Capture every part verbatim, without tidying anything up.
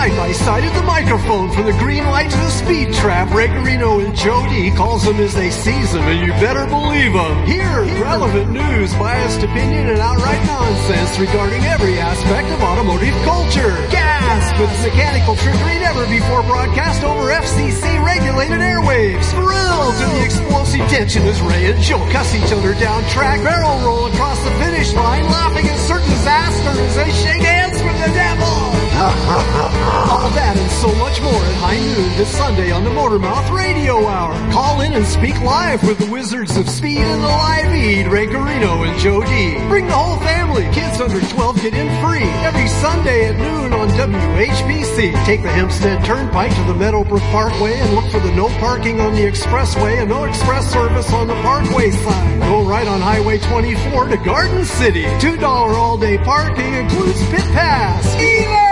side by side at the microphone from the green light to the speed trap. Ray Garino and Joe D calls them as they seize them, and you better believe them. Here, relevant news, biased opinion, and outright nonsense regarding every aspect of automotive culture. Gasp! It's mechanical trickery never before broadcast over F C C-regulated airwaves. Thrilled to the explosive tension as Ray and Joe cuss each other down track, barrel roll across the finish line, laughing at certain disaster as they shake hands with the devil. All that and so much more at high noon this Sunday on the Motormouth Radio Hour. Call in and speak live with the Wizards of Speed and the Live Feed, Ray Garino and Joe D. Bring the whole family. Kids under twelve get in free every Sunday at noon on W H P C. Take the Hempstead Turnpike to the Meadowbrook Parkway and look for the no parking on the expressway and no express service on the Parkway side. Go right on Highway twenty-four to Garden City. two dollars all-day parking includes pit pass. Be there!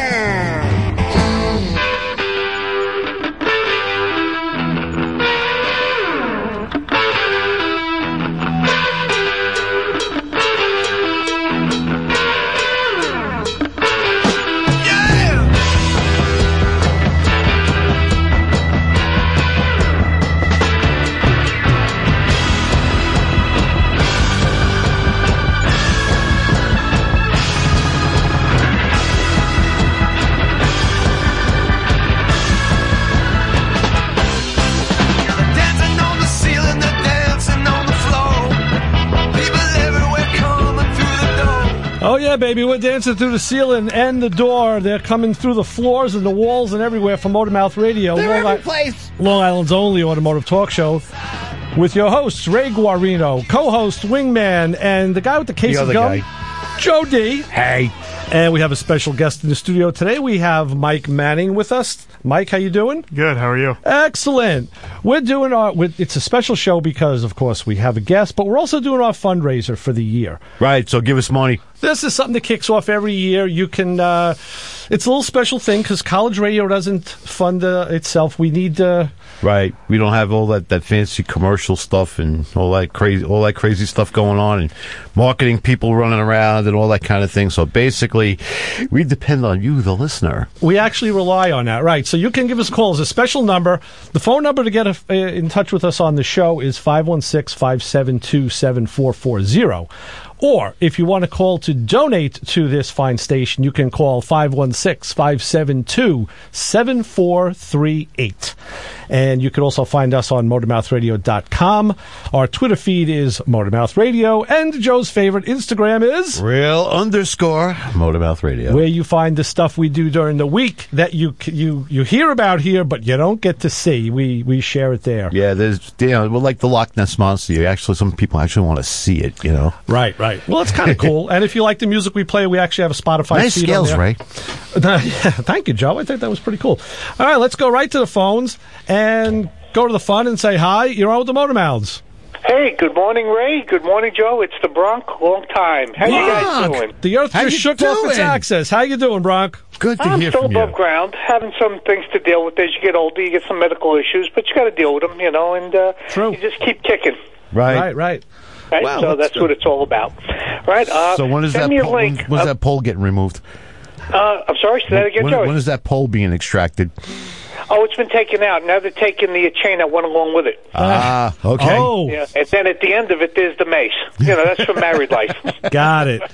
Oh, yeah, baby, we're dancing through the ceiling and the door. They're coming through the floors and the walls and everywhere from Motormouth Radio. They're Long every place. Long Island's only automotive talk show with your hosts, Ray Guarino, co-host, Wingman, and the guy with the case The of other gum, guy. Joe D. Hey. And we have a special guest in the studio today. We have Mike Manning with us. Mike, how you doing? Good. How are you? Excellent. We're doing our. It's a special show because, of course, we have a guest, but we're also doing our fundraiser for the year. Right. So give us money. This is something that kicks off every year. You can. Uh, it's a little special thing because college radio doesn't fund uh, itself. We need. Uh, Right. We don't have all that, that fancy commercial stuff and all that crazy all that crazy stuff going on and marketing people running around and all that kind of thing. So basically, we depend on you, the listener. We actually rely on that, right? So you can give us calls. A special number. The phone number to get a, uh, in touch with us on the show is five one six, five seven two, seven four four zero. Or if you want to call to donate to this fine station, you can call five one six, five seven two, seven four three eight. And you can also find us on motormouth radio dot com. Our Twitter feed is Motormouth Radio. And Joe's favorite Instagram is Real underscore Motormouth Radio. Where you find the stuff we do during the week that you you you hear about here, but you don't get to see. We we share it there. Yeah, there's, you know, we're like the Loch Ness Monster. You actually, some people actually want to see it, you know? Right, right. Well, it's kind of cool. And if you like the music we play, we actually have a Spotify nice feed scales, on there. Ray. Yeah, thank you, Joe. I think that was pretty cool. All right, let's go right to the phones and go to the fun and say hi. You're on with the Motor Mouths. Hey, good morning, Ray. Good morning, Joe. It's the Bronc. Long time. How you guys doing? The earth How just you shook off its doing? axis. How you doing, Bronc? Good to I'm hear still from above you. ground, having some things to deal with. As you get older, you get some medical issues, but you got to deal with them, you know, and uh, True. you just keep kicking. Right. Right, right. Right? Wow, so that's that's good. what it's all about. Right? Uh, So when is send that me a pole, when, link. when's Uh, that pole getting removed? uh, I'm sorry, say that again, when, Joe. when is that pole being extracted? Oh, it's been taken out. Now they're taking the chain that went along with it. Ah, okay. Oh, Yeah, and then at the end of it, there's the mace. You know, that's for married life. got it.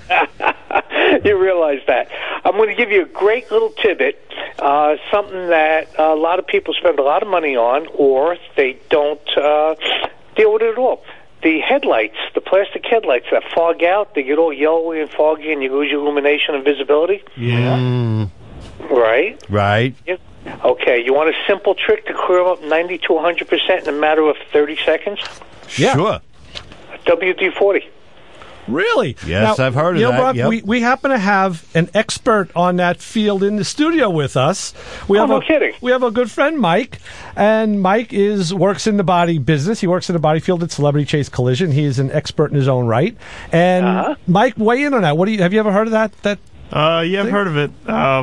You realize that. I'm going to give you a great little tidbit, uh, something that a lot of people spend a lot of money on, or they don't uh, deal with it at all. The headlights, the plastic headlights that fog out, they get all yellowy and foggy, and you lose your illumination and visibility. Yeah. Mm, Right? right. Yeah. Okay, you want a simple trick to clear up ninety to one hundred percent in a matter of thirty seconds? Yeah. Sure. W D forty. Really? Yes, Now, I've heard of you know, that, Brock, yep. we, we happen to have an expert on that field in the studio with us. We Oh, have no a, kidding. We have a good friend, Mike, and Mike is works in the body business. He works in the body field at Celebrity Chase Collision. He is an expert in his own right. And Uh-huh. Mike, weigh in on that. What do you have you ever heard of that? That Uh, yeah, I've heard of it. Um,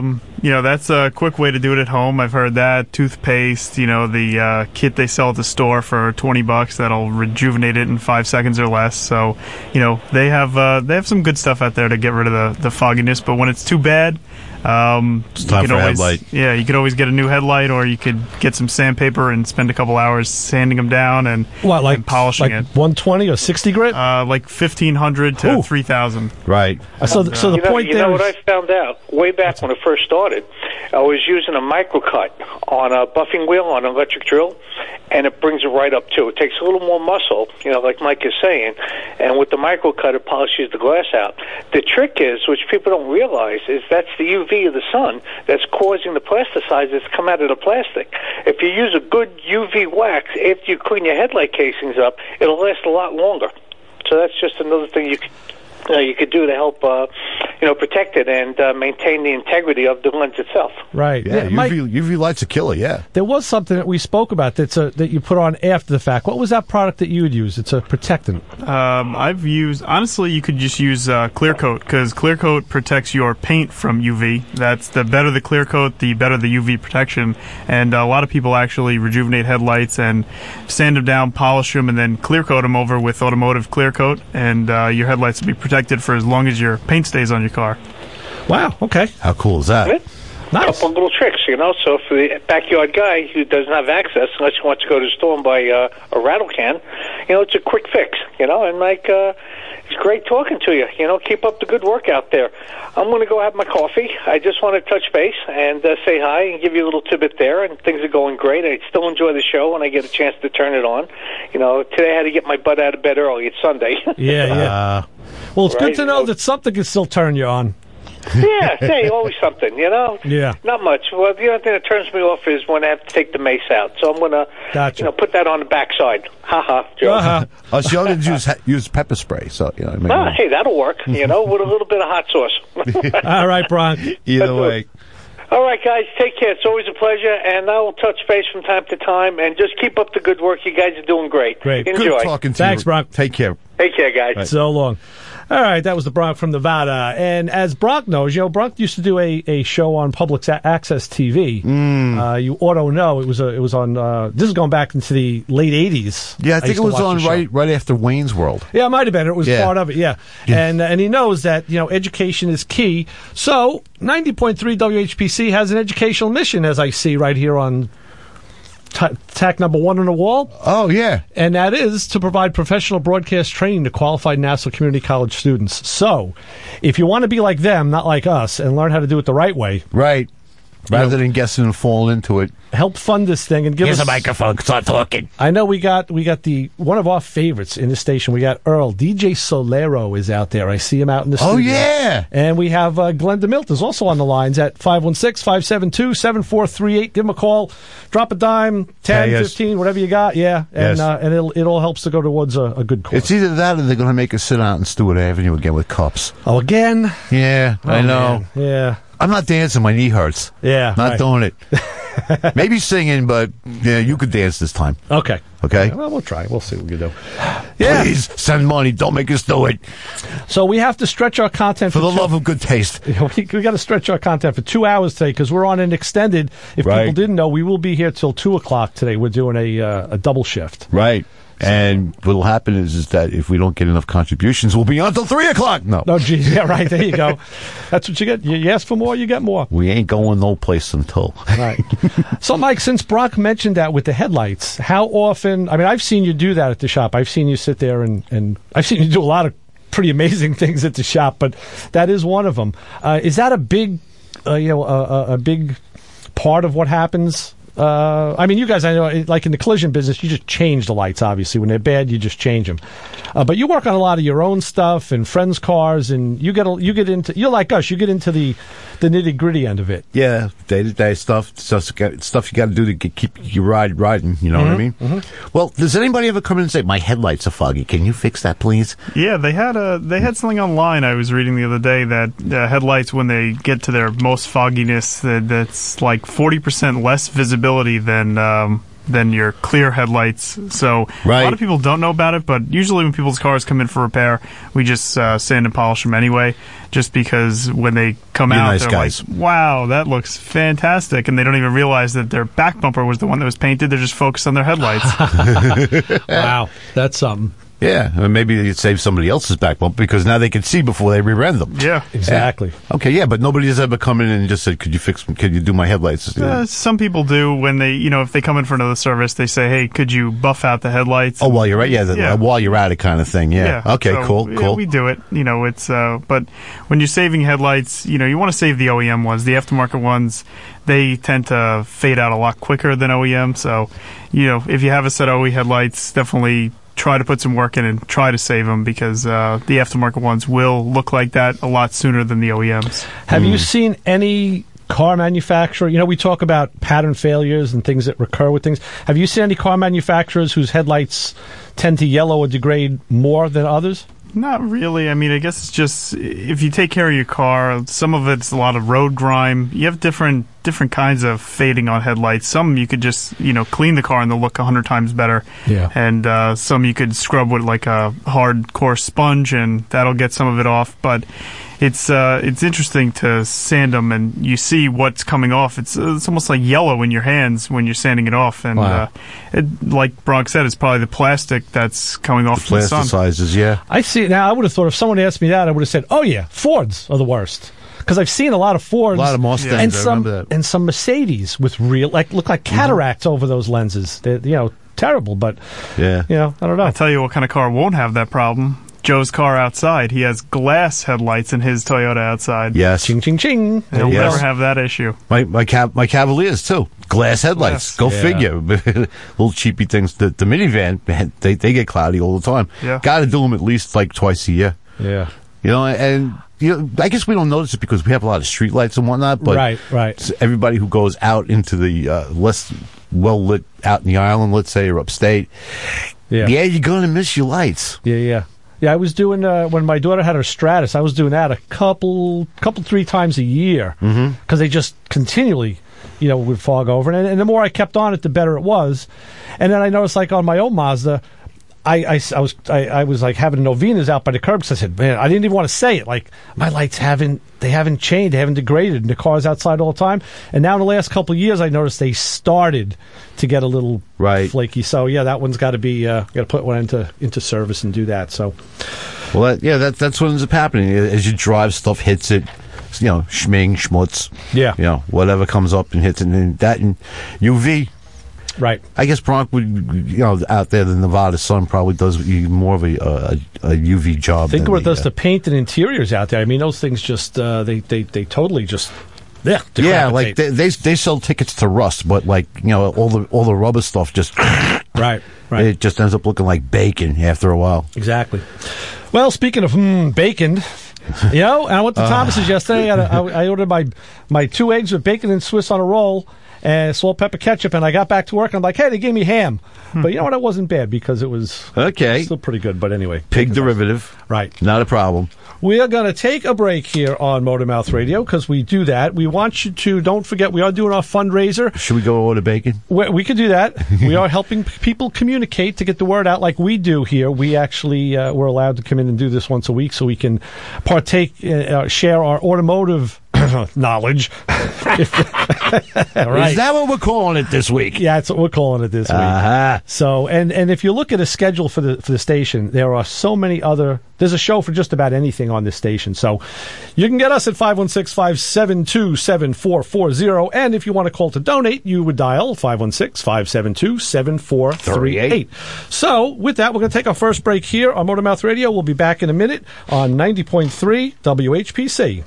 you know, that's a quick way to do it at home. I've heard that. Toothpaste, you know, the uh, kit they sell at the store for twenty bucks that'll rejuvenate it in five seconds or less. So, you know, they have uh, they have some good stuff out there to get rid of the, the fogginess. But when it's too bad, um, it's time you for can a always, headlight. Yeah, you could always get a new headlight, or you could get some sandpaper and spend a couple hours sanding them down and, What, like and polishing like it. one twenty or sixty grit? Uh, like fifteen hundred to Ooh. three thousand. Right. Uh, so, th- so the you know, point you there know what I is, found out way back when it first started? I was using a microcut on a buffing wheel on an electric drill, and it brings it right up too. It takes a little more muscle, you know, like Mike is saying, and with the microcut, it polishes the glass out. The trick is, which people don't realize, is that's the U V of the sun that's causing the plasticizers to come out of the plastic. If you use a good U V wax after you clean your headlight casings up, it'll last a lot longer. So that's just another thing you could, uh, you could do to help, uh, you know, protect it and uh, maintain the integrity of the lens itself. right? Yeah, Mike, U V, U V light's a killer, yeah. there was something that we spoke about that's a, that you put on after the fact. What was that product that you would use? It's a protectant. Um, I've used, honestly, you could just use uh, clear coat, because clear coat protects your paint from U V. That's the better the clear coat, the better the U V protection. And a lot of people actually rejuvenate headlights and sand them down, polish them, and then clear coat them over with automotive clear coat, and uh, your headlights will be protected for as long as your paint stays on your car. Wow. Okay. How cool is that? Nice. Couple little tricks, you know. So for the backyard guy who doesn't have access, unless he wants to go to the store and buy uh, a rattle can, you know, it's a quick fix, you know. And Mike, uh, it's great talking to you. You know, keep up the good work out there. I'm going to go have my coffee. I just want to touch base and uh, say hi and give you a little tidbit there. And things are going great. I still enjoy the show when I get a chance to turn it on. You know, today I had to get my butt out of bed early. It's Sunday. Yeah, yeah. Uh, Well, it's Right. good to know that something can still turn you on. Yeah, hey, always something, you know? Yeah. Not much. Well, the only thing that turns me off is when I have to take the mace out. So I'm going to, Gotcha. you know, put that on the backside. Ha ha, Joe. Uh-huh. us youngins use use pepper spray, so you know. I mean, Ah, hey, that'll work, you know, with a little bit of hot sauce. All right, Bronk. either way. All right, guys, take care. It's always a pleasure, and I will touch base from time to time, and just keep up the good work. You guys are doing great. Great. Enjoy. Good talking to Thanks, you. Bronk. Take care. Take care, guys. So long. All right, that was the Bronk from Nevada. And as Bronk knows, you know, Bronk used to do a, a show on Public Access T V. Mm. Uh, you auto know it was a, it was on. Uh, this is going back into the late eighties. Yeah, I think used it to was watch on the show. right right after Wayne's World. Yeah, it might have been. It was Yeah. part of it. Yeah, Yeah. and and he knows that you know education is key. So ninety point three W H P C has an educational mission, as I see right here on t- tack number one on the wall. Oh yeah, And that is to provide professional broadcast training to qualified Nassau Community College students. So, if you want to be like them, not like us, and learn how to do it the right way, right. Rather know- than guessing and falling into it. help fund this thing and give us microphone. Start talking. I know we got we got the one of our favorites in the station. We got Earl. D J Solero is out there. I see him out in the Oh studio. yeah. And we have uh, Glenn DeMilt is also on the lines at five one six, five seven two, seven four three eight. Give him a call. Drop a dime, ten, Hey, yes. fifteen, whatever you got. Yeah. And Yes. uh, and it'll, it all helps to go towards a, a good cause. It's either that or they're going to make us sit out in Stewart Avenue again with cups. oh, again? Yeah, I Oh, know. man. Yeah. I'm not dancing. My knee hurts. Yeah. Not right. doing it. Maybe singing, but yeah, you could dance this time. Okay. Okay? Well, we'll try. We'll see what we can do. Yeah. Please send money. Don't make us do it. So we have to stretch our content For the two- love of good taste. We, we got to stretch our content for two hours today because we're on an extended. If Right. people didn't know, we will be here till two o'clock today. We're doing a uh, a double shift. Right. And what'll happen is, is that if we don't get enough contributions, we'll be on till three o'clock. No. No, geez, yeah, right. There you go. That's what you get. You, you ask for more, you get more. We ain't going no place until. Right. So, Mike, since Brock mentioned that with the headlights, how often? I mean, I've seen you do that at the shop. I've seen you sit there and and I've seen you do a lot of pretty amazing things at the shop, but that is one of them. Uh, is that a big, uh, you know, a, a, a big part of what happens? Uh, I mean, you guys, I know, like in the collision business, you just change the lights, obviously. When they're bad, you just change them. Uh, but you work on a lot of your own stuff and friends' cars, and you get a, you get into, you're like us, you get into the, the nitty-gritty end of it. Yeah, day-to-day stuff. Stuff, stuff you got to do to get, keep your ride riding. You know what I mean? Mm-hmm. Well, does anybody ever come in and say, my headlights are foggy? Can you fix that, please? Yeah, they had a they had something online I was reading the other day that uh, headlights, when they get to their most fogginess, that, that's like forty percent less visibility than um, than your clear headlights. So Right. a lot of people don't know about it, but usually when people's cars come in for repair, we just uh, sand and polish them anyway, just because when they come You're out, nice they're guys. like, wow, that looks fantastic. And they don't even realize that their back bumper was the one that was painted. They're just focused on their headlights. Wow, that's something. Yeah, or maybe you'd save somebody else's back bump because now they can see before they rear-end them. Yeah. Exactly. Okay, yeah, but nobody has ever come in and just said, "Could you fix? Could you do my headlights?" Uh, some people do when they, you know, if they come in for another service, they say, "Hey, could you buff out the headlights?" Oh, while you're at yeah, the, Yeah. while you're at it, kind of thing. Yeah. Okay. so, cool. yeah, Cool. we do it. You know, it's uh, but when you're saving headlights, you know, you want to save the O E M ones. The aftermarket ones, they tend to fade out a lot quicker than O E M. So, you know, if you have a set of O E headlights, definitely try to put some work in and try to save them because uh, the aftermarket ones will look like that a lot sooner than the O E Ms. Have you seen any car manufacturer? You know, we talk about pattern failures and things that recur with things. Have you seen any car manufacturers whose headlights tend to yellow or degrade more than others? Not really. I mean, I guess it's just if you take care of your car, some of it's a lot of road grime. You have different different kinds of fading on headlights. Some you could just, you know, clean the car and they'll look a hundred times better. Yeah. And uh, some you could scrub with like a hard coarse sponge and that'll get some of it off. But it's uh, it's interesting to sand them and you see what's coming off. It's uh, it's almost like yellow in your hands when you're sanding it off. And Wow. uh, it, like Bronx said, it's probably the plastic that's coming off from the sun. Plasticizes, yeah. I see. Now, I would have thought if someone asked me that, I would have said, "Oh yeah, Fords are the worst." Because I've seen a lot of Fords, A lot of Mustangs, and I some remember that. and some Mercedes with real like look like cataracts over those lenses. They're, you know, terrible. But Yeah. you know, I don't know. I'll tell you what kind of car won't have that problem. Joe's car outside. He has glass headlights in his Toyota outside. Yes. Ching ching ching. He'll Yes. never have that issue. My my Cav- my Cavaliers too. Glass headlights. Glass. Go Yeah. figure. Little cheapy things. The, the minivan, man, they they get cloudy all the time. Yeah. Got to do them at least like twice a year. Yeah. You know, and you know, I guess we don't notice it because we have a lot of street lights and whatnot. But Right, right. s- everybody who goes out into the uh, less well lit out in the island, let's say, or upstate, Yeah. yeah, you're gonna miss your lights. Yeah, yeah. Yeah, I was doing uh, when my daughter had her Stratus. I was doing that a couple, couple, three times a year because mm-hmm. they just continually, you know, would fog over. And, and the more I kept on it, the better it was. And then I noticed, like on my own Mazda, I, I, I was I, I was like having novenas out by the curb because I said, man, I didn't even want to say it. Like my lights haven't they haven't changed, they haven't degraded, and the car's outside all the time. And now in the last couple of years, I noticed they started to get a little Right. flaky. So yeah, that one's got to be uh, got to put one into into service and do that. So. Well, that, yeah, that, that's what ends up happening. As you drive, stuff hits it, you know, schming, schmutz. Yeah. You know, whatever comes up and hits it. And that and U V, Right. I guess Bronx would, you know, out there, the Nevada sun probably does even more of a, a, a U V job. Think than what it the, does uh, to paint and interiors out there. I mean, those things just, uh, they, they, they totally just, yeah, Yeah, decapitate. like they, they they sell tickets to Rust, but like, you know, all the all the rubber stuff just Right, right. it just ends up looking like bacon after a while. Exactly. Well, speaking of mm, bacon, you know, and I went to Thomas's yesterday. I, I, I ordered my, my two eggs with bacon and Swiss on a roll and salt, pepper, ketchup, and I got back to work and I'm like, hey, they gave me ham. But you know what? It wasn't bad because it was Okay. still pretty good. But anyway. Pig bacon's derivative. Right. Not a problem. We are going to take a break here on Motor Mouth Radio because we do that. We want you to, don't forget, we are doing our fundraiser. Should we go order bacon? We, we could do that. We are helping p- people communicate to get the word out like we do here. We actually, uh, we're allowed to come in and do this once a week so we can partake, uh, uh, share our automotive knowledge. Right. Is that what we're calling it this week? Yeah, that's what we're calling it this week. Uh-huh. So, and, and if you look at a schedule for the for the station, there are so many other. There's a show for just about anything on this station. So, you can get us at five one six, five seven two, seven four four zero. And if you want to call to donate, you would dial five one six, five seven two, seven four three eight. So, with that, we're going to take our first break here on Motor Mouth Radio. We'll be back in a minute on ninety point three W H P C.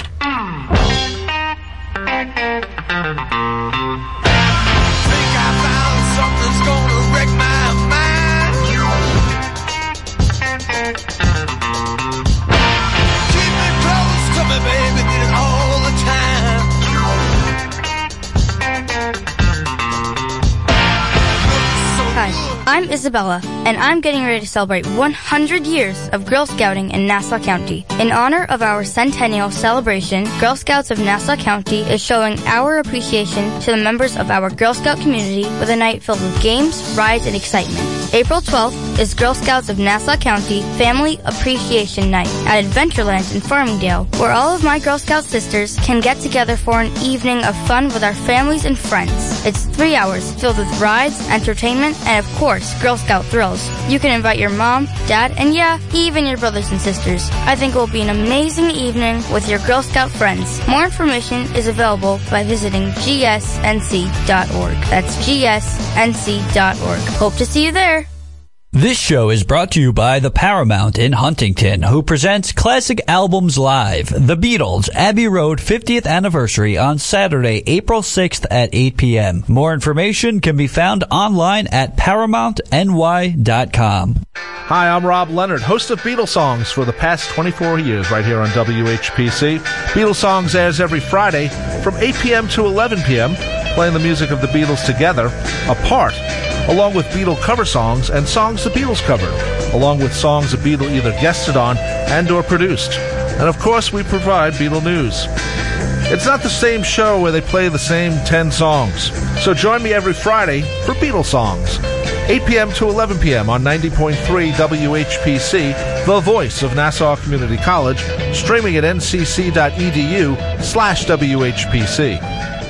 Hi, I'm Isabella, and I'm getting ready to celebrate one hundred years of Girl Scouting in Nassau County. In honor of our centennial celebration, Girl Scouts of Nassau County is showing our appreciation to the members of our Girl Scout community with a night filled with games, rides, and excitement. April twelfth is Girl Scouts of Nassau County Family Appreciation Night at Adventureland in Farmingdale, where all of my Girl Scout sisters can get together for an evening of fun with our families and friends. It's three hours filled with rides, entertainment, and of course, Girl Scout thrills. You can invite your mom, dad, and yeah, even your brothers and sisters. I think it will be an amazing evening with your Girl Scout friends. More information is available by visiting G S N C dot org. That's G S N C dot org. Hope to see you there. This show is brought to you by the Paramount in Huntington, who presents Classic Albums Live, The Beatles, Abbey Road fiftieth Anniversary on Saturday, April sixth at eight p.m. More information can be found online at paramount n y dot com. Hi, I'm Rob Leonard, host of Beatles Songs for the past twenty-four years right here on W H P C. Beatles Songs airs every Friday from eight p.m. to eleven p.m., playing the music of the Beatles together, apart, along with Beatle cover songs and songs the Beatles covered, along with songs the Beatle either guested on and or produced. And of course, we provide Beatle news. It's not the same show where they play the same ten songs. So join me every Friday for Beatle Songs, eight p.m. to eleven p.m. on ninety point three W H P C, the voice of Nassau Community College, streaming at n c c dot e d u slash W H P C.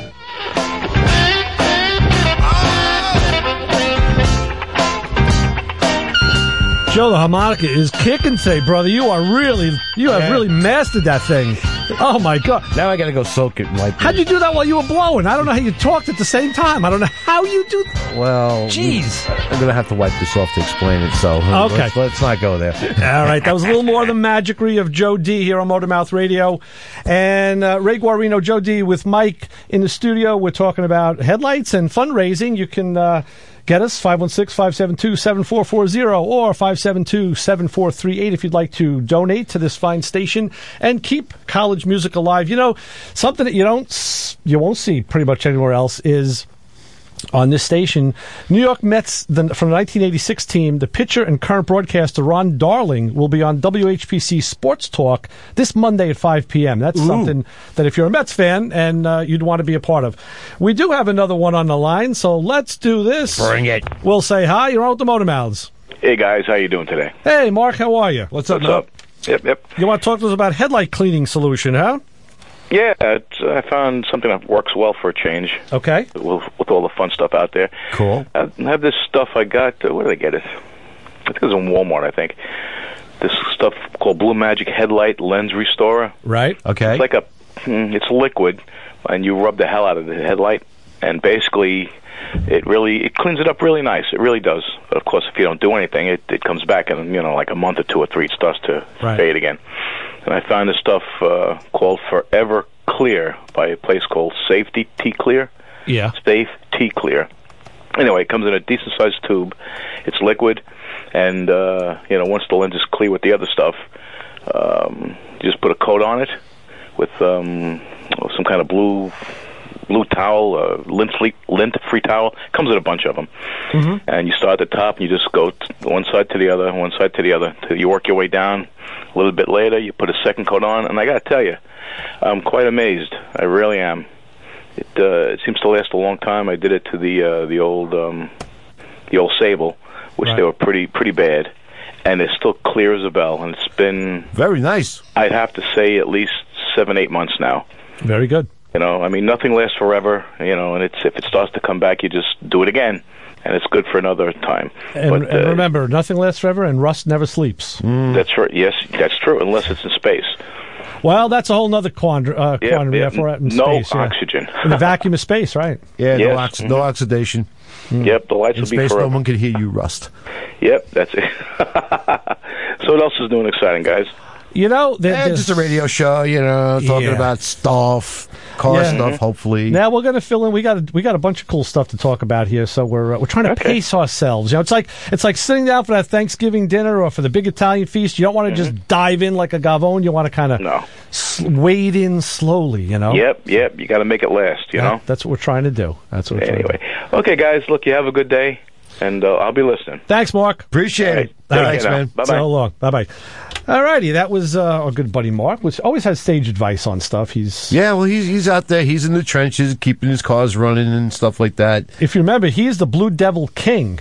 Joe, the harmonica is kicking today, brother. You are really, you have Yeah. really mastered that thing. Oh, my God. Now I got to go soak it and wipe it. How'd you do that while you were blowing? I don't know how you talked at the same time. I don't know how you do that. Well, Jeez. I'm going to have to wipe this off to explain it, so Okay. let's, let's not go there. All right, that was a little more of the magicry of Joe D here on Motormouth Radio. And uh, Ray Guarino, Joe D with Mike in the studio. We're talking about headlights and fundraising. You can uh, get us, five one six, five seven two, seven four four zero or five seven two, seven four three eight if you'd like to donate to this fine station and keep college music alive. You know, something that you don't, you won't see pretty much anywhere else is on this station, New York Mets the, from the nineteen eighty-six team, the pitcher and current broadcaster Ron Darling will be on W H P C Sports Talk this Monday at five p.m. That's Ooh. something that if you're a Mets fan and uh, you'd want to be a part of. We do have another one on the line, so let's do this. Bring it. We'll say hi. You're on with the Motor Mouths. Hey guys, how you doing today? Hey, Mark, how are you? What's up, What's up? Yep, yep. You want to talk to us about headlight cleaning solution, huh? Yeah, it's, I found something that works well for a change. Okay. With, with all the fun stuff out there. Cool. I have this stuff I got. Uh, where did I get it? I think it was in Walmart. I think this stuff called Blue Magic Headlight Lens Restorer. Right. Okay. It's like a, mm, it's liquid, and you rub the hell out of the headlight, and basically, it really it cleans it up really nice. It really does. But of course, if you don't do anything, it it comes back in you know like a month or two or three. It starts to Right. fade again. And I found this stuff uh, called Forever Clear by a place called Safety T Clear. Yeah. Safe T Clear. Anyway, it comes in a decent sized tube. It's liquid, and uh, you know once the lens is clear with the other stuff, um, you just put a coat on it with um, some kind of blue blue towel, uh, lint free lint free towel. Comes in a bunch of them, Mm-hmm. and you start at the top and you just go t- one side to the other, one side to the other, till you work your way down. A little bit later, you put a second coat on, and I got to tell you, I'm quite amazed. I really am. It uh, it seems to last a long time. I did it to the uh, the old um, the old Sable, which Right. they were pretty pretty bad, and it's still clear as a bell. And it's been Very nice. I'd have to say at least seven eight months now. Very good. You know, I mean, nothing lasts forever. You know, and it's if it starts to come back, you just do it again, and it's good for another time. And, but, and uh, remember, nothing lasts forever, and rust never sleeps. that's right. Yes, that's true. Unless it's in space. Well, that's a whole other quandr- uh, Yeah, quandary. yeah. If we're out in No space, yeah. oxygen. In the vacuum of space, right? Yeah, no, Yes. ox- no oxidation. Yep, the lights In will be space, no forever. one can hear you rust. Yep, that's it. So what else is new and exciting, guys? You know, there- Eh, there's- just a radio show, you know, talking Yeah. about stuff, car Yeah. stuff, hopefully. Now we're going to fill in. We got a, we got a bunch of cool stuff to talk about here, so we're uh, we're trying to Okay. pace ourselves. You know, it's like it's like sitting down for that Thanksgiving dinner or for the big Italian feast. You don't want to just dive in like a gavone. You want to kind of No. s- wade in slowly. You know. Yep, yep. You got to make it last. You Yeah, know. that's what we're trying to do. That's what. We're trying to Anyway, okay, guys. Look, you have a good day. and uh, I'll be listening. Thanks, Mark. Appreciate it. Take Thanks, care now. man. Bye-bye. So long. Bye-bye. All righty. That was uh, our good buddy Mark, which always has stage advice on stuff. He's Yeah, well, he's he's out there. He's in the trenches, keeping his cars running and stuff like that. If you remember, he is the Blue Devil King.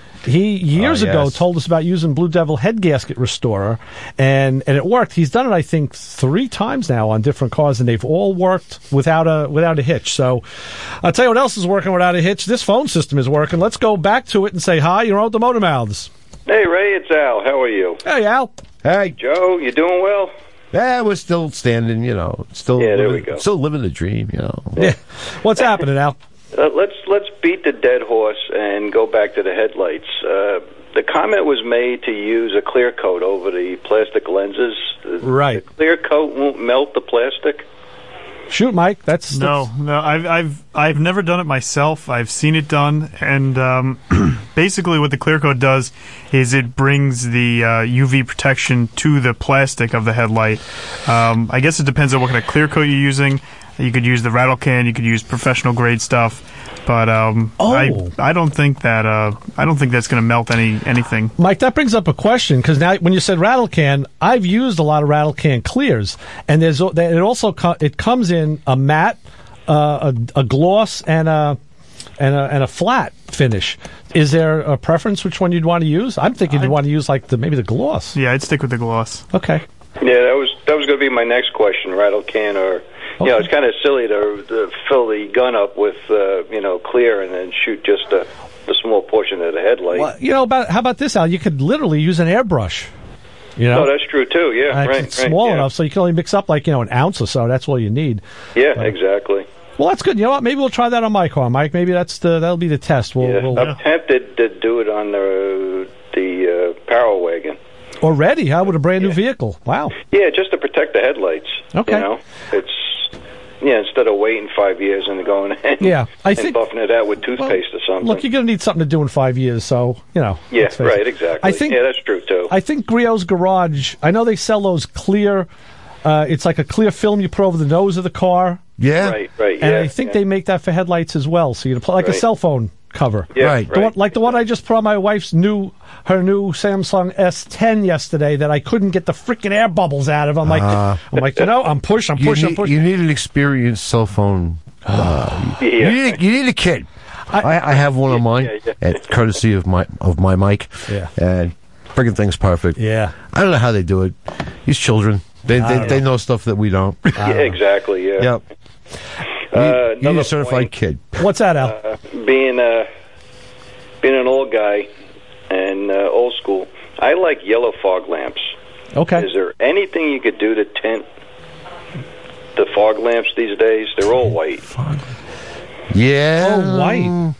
He years Oh, ago yes. told us about using Blue Devil head gasket restorer, and, and it worked. He's done it, I think, three times now on different cars, and they've all worked without a without a hitch. So I'll tell you what else is working without a hitch. This phone system is working. Let's go back to it and say hi. You're on with the Motor Mouths. Hey, Ray, it's Al. How are you? Hey, Al. Hey, Joe, you doing well? yeah, we're still standing, you know, still Yeah, there living, we go. still living the dream, you know. Yeah. What's happening, Al? Uh, let's let's beat the dead horse and go back to the headlights. Uh, the comment was made to use a clear coat over the plastic lenses. Right. The clear coat won't melt the plastic? Shoot, Mike. That's No, no, I've I've I've never done it myself. I've seen it done, and um, basically, what the clear coat does is it brings the uh, U V protection to the plastic of the headlight. Um, I guess it depends on what kind of clear coat you're using. You could use the rattle can. You could use professional grade stuff, but um, Oh. I I don't think that uh, I don't think that's going to melt any anything. Mike, that brings up a question, because now when you said rattle can, I've used a lot of rattle can clears, and there's it also co- it comes in a matte, uh, a, a gloss, and a and a and a flat finish. Is there a preference which one you'd want to use? I'm thinking you'd want to use like the maybe the gloss. Yeah, I'd stick with the gloss. Okay. Yeah, that was that was going to be my next question. Rattle can, or you know, it's kind of silly to, to fill the gun up with uh, you know clear and then shoot just a, a small portion of the headlight. Well, you know, about how about this, Al? You could literally use an airbrush. You know, Oh, that's true too. Yeah, Uh, right. it's right, small yeah. enough so you can only mix up like you know an ounce or so. That's all you need. Yeah, exactly. Well, that's good. You know what? Maybe we'll try that on my car, Mike. Maybe that's the that'll be the test. We'll, Yeah, we'll I'm tempted to do it on the the uh, Power Wagon. already, huh? With a brand new vehicle. Wow. Yeah, just to protect the headlights. Okay. You know, it's yeah. Instead of waiting five years and going and, Yeah, I and think- buffing it out with toothpaste or something. Look, you're going to need something to do in five years, so you know. yeah, let's face right. it. Exactly. I think yeah, that's true too. I think Griot's Garage. I know they sell those clear. Uh, it's like a clear film you put over the nose of the car. Yeah. Right, right. And yeah, I think yeah. they make that for headlights as well. So you put like a Right. cell phone cover. Yeah, Right. The one, like the one I just put on my wife's new, her new Samsung S ten yesterday that I couldn't get the freaking air bubbles out of. I'm like, I'm like, you know, I'm pushing, I'm You pushing, I'm need, pushing. you need an experienced cell phone. Uh, Yeah. you, need a, you need a kid. I, I have one of mine, yeah, yeah. at courtesy of my of my mic. Yeah. And friggin' thing's perfect. Yeah. I don't know how they do it. These children, they they, don't they know stuff that we don't. Yeah, exactly. Yeah. Yep. Uh, You, you need another a certified point, kid. What's that, Al? Uh, being uh, being an old guy and uh, old school, I like yellow fog lamps. Okay. Is there anything you could do to tint the fog lamps these days? They're all white. Yeah. Oh, white.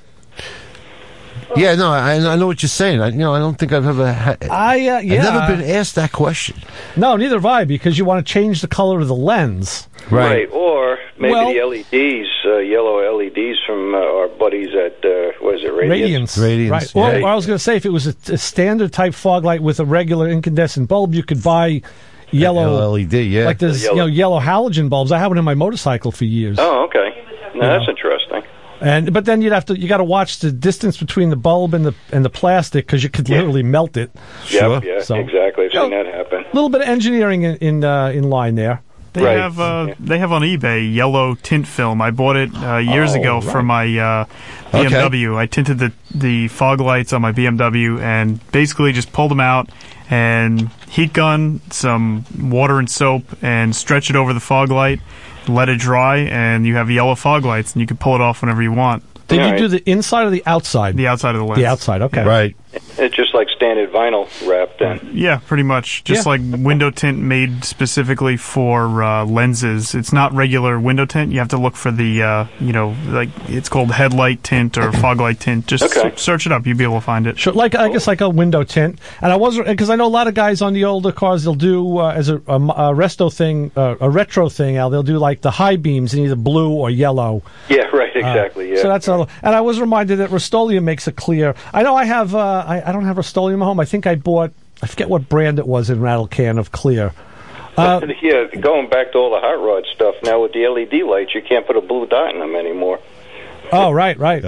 Yeah, no, I, I know what you're saying. I, you know, I don't think I've ever had. I uh, yeah. I've never been asked that question. No, neither have I, because you want to change the color of the lens. Right. Or maybe Well- the L E Ds, uh, yellow L E Ds from uh, our buddies at, uh, what is it, Radiance? Radiance. Radiance, Right. yeah. Or, or I was going to say, if it was a, a standard type fog light with a regular incandescent bulb, you could buy yellow L E D, yeah. like there's Yellow. you know yellow halogen bulbs. I have one in my motorcycle for years. Oh, okay. No, that's interesting. And but then you'd have to you got to watch the distance between the bulb and the and the plastic because you could literally melt it. Sure. Yep, yeah, So- exactly. I've seen Yeah. that happen. A little bit of engineering in in, uh, in line there. They Right. have uh, they have on eBay yellow tint film. I bought it uh, years Oh, ago right. for my uh, B M W. I tinted the the fog lights on my B M W and basically just pulled them out and heat gun some water and soap and stretch it over the fog light, let it dry, and you have yellow fog lights and you can pull it off whenever you want. Did All you right. do the inside or the outside? The outside of the lens. The outside. Okay. Right. It's just like standard vinyl wrap then. Yeah, pretty much. Just Yeah. like window tint made specifically for uh, lenses. It's not regular window tint. You have to look for the, uh, you know, like it's called headlight tint or fog light tint. Just Okay. s- search it up. You'll be able to find it. Sure, like I guess like a window tint, and I wasn't because I know a lot of guys on the older cars they'll do uh, as a, a, a resto thing, uh, a retro thing. Al, they'll do like the high beams in either blue or yellow. Yeah, right, exactly, yeah. So that's all. And I was reminded that Rust-Oleum makes it clear. I know I have. Uh, I, I don't have Rust-Oleum at home. I think I bought. I forget what brand it was in Rattle Can of clear. Uh, yeah, going back to all the hot rod stuff, now with the L E D lights, you can't put a blue dot in them anymore. Oh, right, right.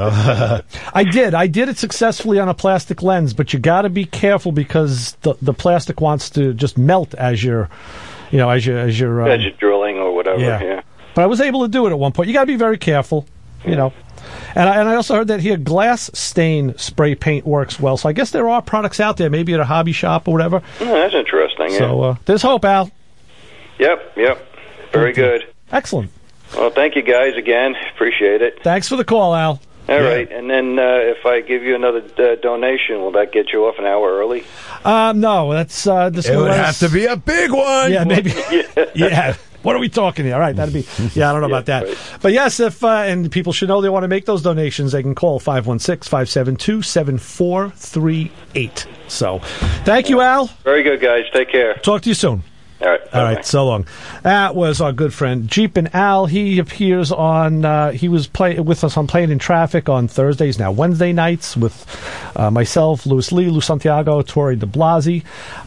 I did. I did it successfully on a plastic lens, but you got to be careful because the the plastic wants to just melt as you're, you know, as you as you're um, as you're drilling or whatever. yeah. Yeah. But I was able to do it at one point. You got to be very careful, you know. And I, and I also heard that here glass stain spray paint works well. So I guess there are products out there, maybe at a hobby shop or whatever. Oh, that's interesting. Yeah. So uh, there's hope, Al. Yep, yep. Very good. Excellent. Well, thank you guys again. Appreciate it. Thanks for the call, Al. All right. And then uh, if I give you another uh, donation, will that get you off an hour early? Um, no, that's uh, this It would was- have to be a big one. Yeah, maybe. yeah. What are we talking here? All right, that'd be. Yeah, I don't know about that. But yes, if uh, and people should know they want to make those donations, they can call five one six, five seven two, seven four three eight. So, thank you, Al. Very good, guys. Take care. Talk to you soon. All right. All right, so long. That was our good friend Jeep and Al. He appears on. Uh, he was play with us on Playing in Traffic on Thursdays, now Wednesday nights with uh, myself, Louis Lee, Lou Santiago, Tori De Blasi.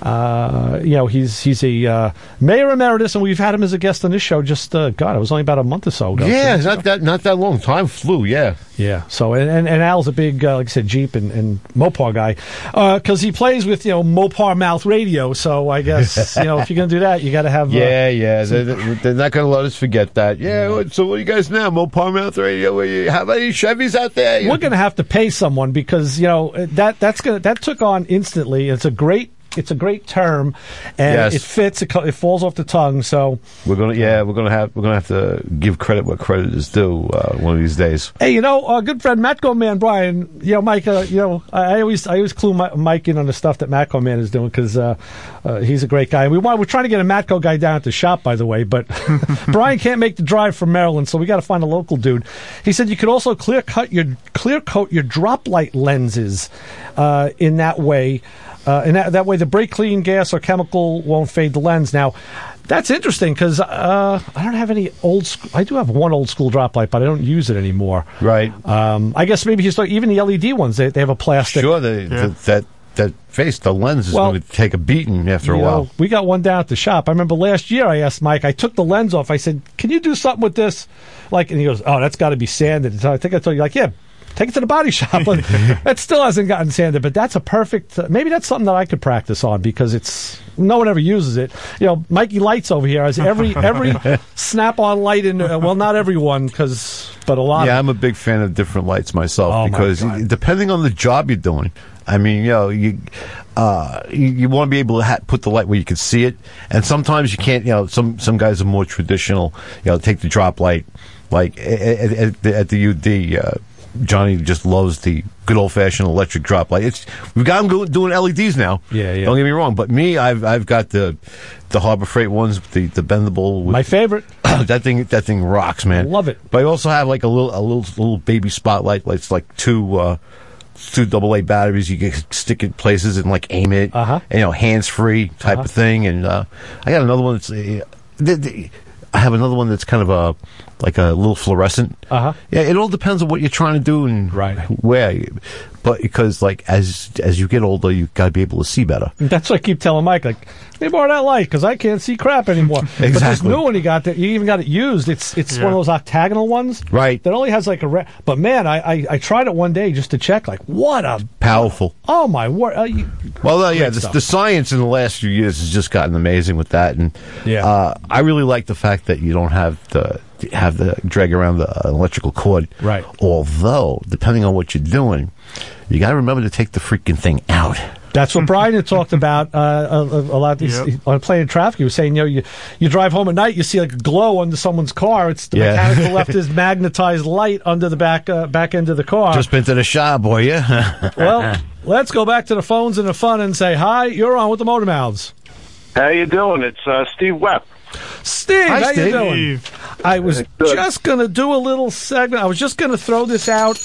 Uh, you know, he's he's a uh, mayor emeritus, and we've had him as a guest on this show. Just uh, God, it was only about a month or so ago. Yeah, not that not that long. Time flew. Yeah. Yeah. So and, and, and Al's a big, uh, like I said, Jeep and, and Mopar guy because he plays with you know Mopar Mouth Radio. So I guess you know if you're gonna do that, you got to have. Yeah, uh, yeah. They're, they're not going to let us forget that. Yeah. What, so what do you guys now? Mopar Mouth Radio. What, you have any Chevys out there? We're going to have to pay someone because you know that that's gonna that took on instantly. It's a great. It's a great term, and Yes. it fits. It, co- it falls off the tongue. So We're gonna, yeah, we're gonna have, we're gonna have to give credit where credit is due uh, one of these days. hey, you know, our good friend Matco Man Brian. You know, Mike. Uh, you know, I, I always I always clue my, Mike in on the stuff that Matco Man is doing because uh, uh, he's a great guy. We want we're trying to get a Matco guy down at the shop, by the way, but Brian can't make the drive from Maryland, so we got to find a local dude. He said you could also clear cut your clear coat your drop light lenses uh, in that way. Uh, and that, that way the brake clean gas or chemical won't fade the lens. Now, that's interesting because uh, I don't have any old sc- I do have one old school drop light, but I don't use it anymore. Right. Um, I guess maybe he's even the L E D ones, they, they have a plastic. Sure, the, Yeah. the, that that face, the lens is Well, going to take a beating after a You while. know, we got one down at the shop. I remember last year I asked Mike, I took the lens off. I said, can you do something with this? Like, and he goes, oh, that's got to be sanded. So I think I told you, like, yeah, take it to the body shop. That still hasn't gotten sanded, but that's a perfect. Uh, maybe that's something that I could practice on because it's no one ever uses it. You know, Mikey Lights over here has every every Snap-on light in. Uh, well, not everyone, because but a lot. Yeah, of I'm a big fan of different lights myself Oh, my because God. depending on the job you're doing, I mean, you know, you uh, you, you want to be able to ha- put the light where you can see it, and sometimes you can't. You know, some some guys are more traditional. You know, take the drop light, like at, at, at, the, at the U D. Uh, Johnny just loves the good old fashioned electric drop light. It's we've got them go, doing L E Ds now. Yeah, yeah. Don't get me wrong, but me, I've I've got the the Harbor Freight ones, the the bendable. With, My favorite. that thing that thing rocks, man. Love it. But I also have like a little a little little baby spotlight. Like it's like two uh, two double A batteries. You can stick it places and like aim it. Uh-huh. And, you know, hands free type Uh-huh. of thing. And uh, I got another one that's. Uh, the, the, I have another one that's kind of a like a little fluorescent. Uh huh. Yeah, it all depends on what you're trying to do and Right. where. But because like as as you get older, you got to be able to see better. That's what I keep telling Mike. Like, let me borrow that light because I can't see crap anymore. But this Exactly. new one you got that you even got it used. It's it's Yeah. one of those octagonal ones, Right. That only has like a. Re- but man, I, I I tried it one day just to check. Like, what a Powerful. oh my word! Uh, you, Well, uh, yeah, Great the, stuff. the science in the last few years has just gotten amazing with that, and Yeah. uh, I really like the fact that you don't have to have the drag around the uh, electrical cord. Right. Although, depending on what you're doing, you got to remember to take the freaking thing out. That's what Brian had talked about uh, a, a lot he's- Yep. on Playing Traffic. He was saying, you know, you, you drive home at night, you see like a glow under someone's car. It's the Yeah. mechanic who left his magnetized light under the back uh, back end of the car. Just been to the shop, boy, yeah. Well, let's go back to the phones and the fun and say hi. You're on with the Motor Mouths. How you doing? It's uh, Steve Webb. Steve, Hi, how Steve. you doing? I was Good. just going to do a little segment. I was just going to throw this out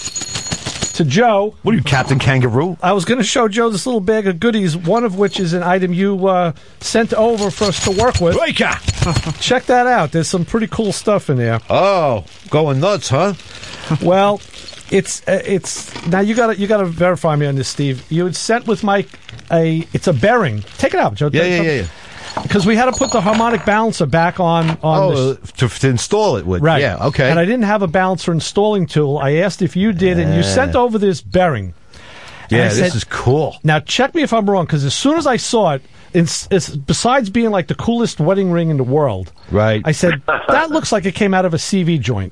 to Joe. What are you, Captain Kangaroo? I was going to show Joe this little bag of goodies, one of which is an item you uh, sent over for us to work with. Check that out. There's some pretty cool stuff in there. Oh, going nuts, huh? Well, it's uh, it's now you got to you got to verify me on this, Steve. You had sent with Mike a it's a bearing. Take it out, Joe. Yeah, yeah, yeah, yeah. because we had to put the harmonic balancer back on. on Oh, the, to, to install it with. right. Yeah, okay. And I didn't have a balancer installing tool. I asked if you did, and you Yeah. sent over this bearing. And yeah, I this said, is cool. Now, check me if I'm wrong, because as soon as I saw it, it's, it's, besides being like the coolest wedding ring in the world, Right. I said, that looks like it came out of a C V joint.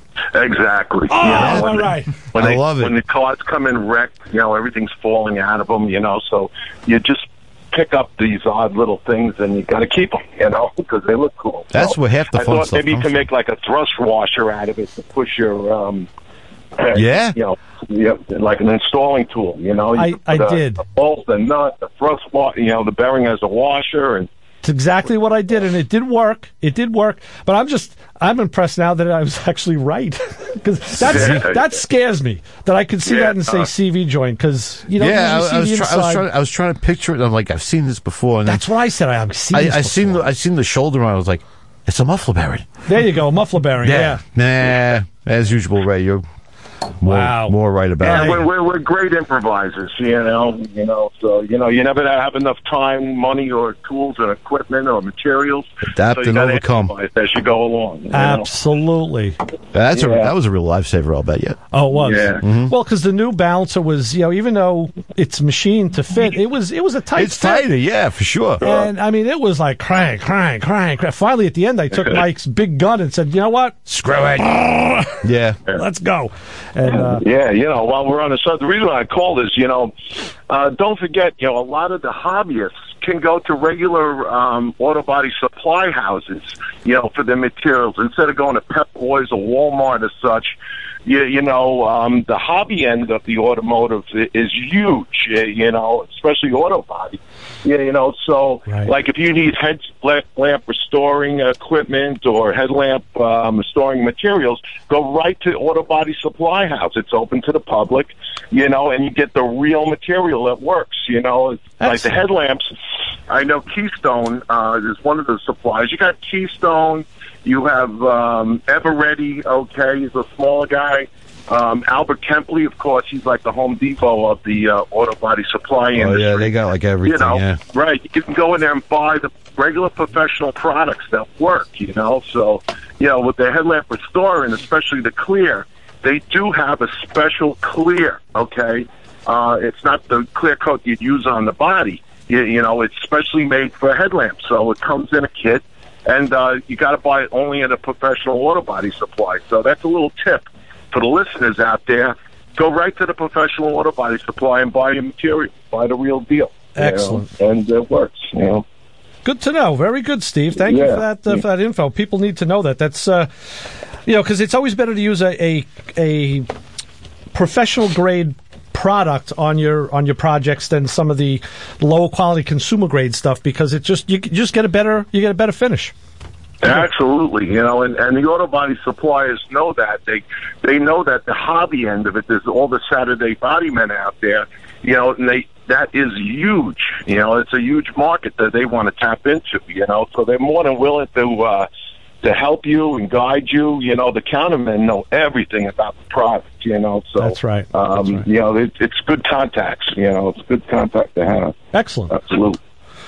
Exactly. Oh, you know, when all they- right. When I they, love it. When the cards come in wrecked, you know, everything's falling out of them, you know, so you just pick up these odd little things and you got to keep them, you know, because they look cool. That's so where half the I fun thought stuff maybe you comes can from. make like a thrust washer out of it to push your, um, uh, Yeah. you know, yeah, like an installing tool, you know. You I- put I a, did. A bolt, the nut, the thrust wa- you know, the bearing has a washer, and It's exactly what I did, and it did work. It did work, but I'm just I'm impressed now that I was actually right, because that's Yeah. that scares me that I could see Yeah, that and say uh, C V joint, because you don't Yeah, usually I, I see was the try, I was inside. trying. I was trying to picture it. I'm like, I've seen this before. And then That's what I said. I've seen. I, this I seen the before. I seen the shoulder on. I was like, it's a muffler bearing. There you go, muffler bearing. Yeah. Nah, as usual, Ray. You're more Wow. more right about yeah, it. we're, we're we're great improvisers, you know. You know, so you know, you never have enough time, money, or tools and equipment or materials. Adapt so you and gotta overcome. improvise as you go along. You know? Absolutely. That's a Yeah. that was a real lifesaver. I'll bet you. Oh, it was. Yeah. Mm-hmm. Well, because the new balancer was, you know, even though it's machined to fit, it was it was a tight It's fit. tighter, yeah, for sure. And I mean, it was like crank, crank, crank, crank. Finally, at the end, I took Mike's big gun and said, "You know what? Screw it. Yeah. Let's go." And uh, Yeah, you know, while we're on the subject, the reason I called is, you know, uh, don't forget, you know, a lot of the hobbyists can go to regular um, auto body supply houses, you know, for their materials instead of going to Pep Boys or Walmart or such. You, you know, um, the hobby end of the automotive i- is huge, uh, you know, especially auto body. Yeah, you know, so Right. like if you need headlamp restoring equipment or headlamp um, restoring materials, go right to Auto Body Supply House. It's open to the public, you know, and you get the real material that works, you know. It's like the headlamps, I know Keystone uh, is one of the suppliers. You got Keystone, you have um, Everready, okay, he's a smaller guy. Um, Albert Kempley, of course, he's like the Home Depot of the uh, auto body supply Oh industry. yeah, they got like everything. You know, Yeah. right. You can go in there and buy the regular professional products that work, you know. So, you know, with the headlamp restorer and especially the clear, they do have a special clear, okay? Uh, it's not the clear coat you'd use on the body. You, you know, it's specially made for headlamps. So it comes in a kit, and uh, you got to buy it only at a professional auto body supply. So that's a little tip for the listeners out there. Go right to the professional auto body supply and buy your material. Buy the real deal. you know, Excellent. and it works, you know. good to know. Very good, Steve. Thank you Yeah. for that uh, for that info. People need to know that. That's uh, you know, because it's always better to use a, a a professional grade product on your on your projects than some of the low quality consumer grade stuff, because it just you just get a better you get a better finish. Absolutely, you know, and, and the auto body suppliers know that. They they know that the hobby end of it, there's all the Saturday body men out there, you know, and they that is huge. You know, it's a huge market that they want to tap into, you know, so they're more than willing to uh, to help you and guide you. You know, the countermen know everything about the product, you know, so That's right. Um, That's right. you know, it, it's good contacts, you know, it's good contact to have. Excellent. Absolutely.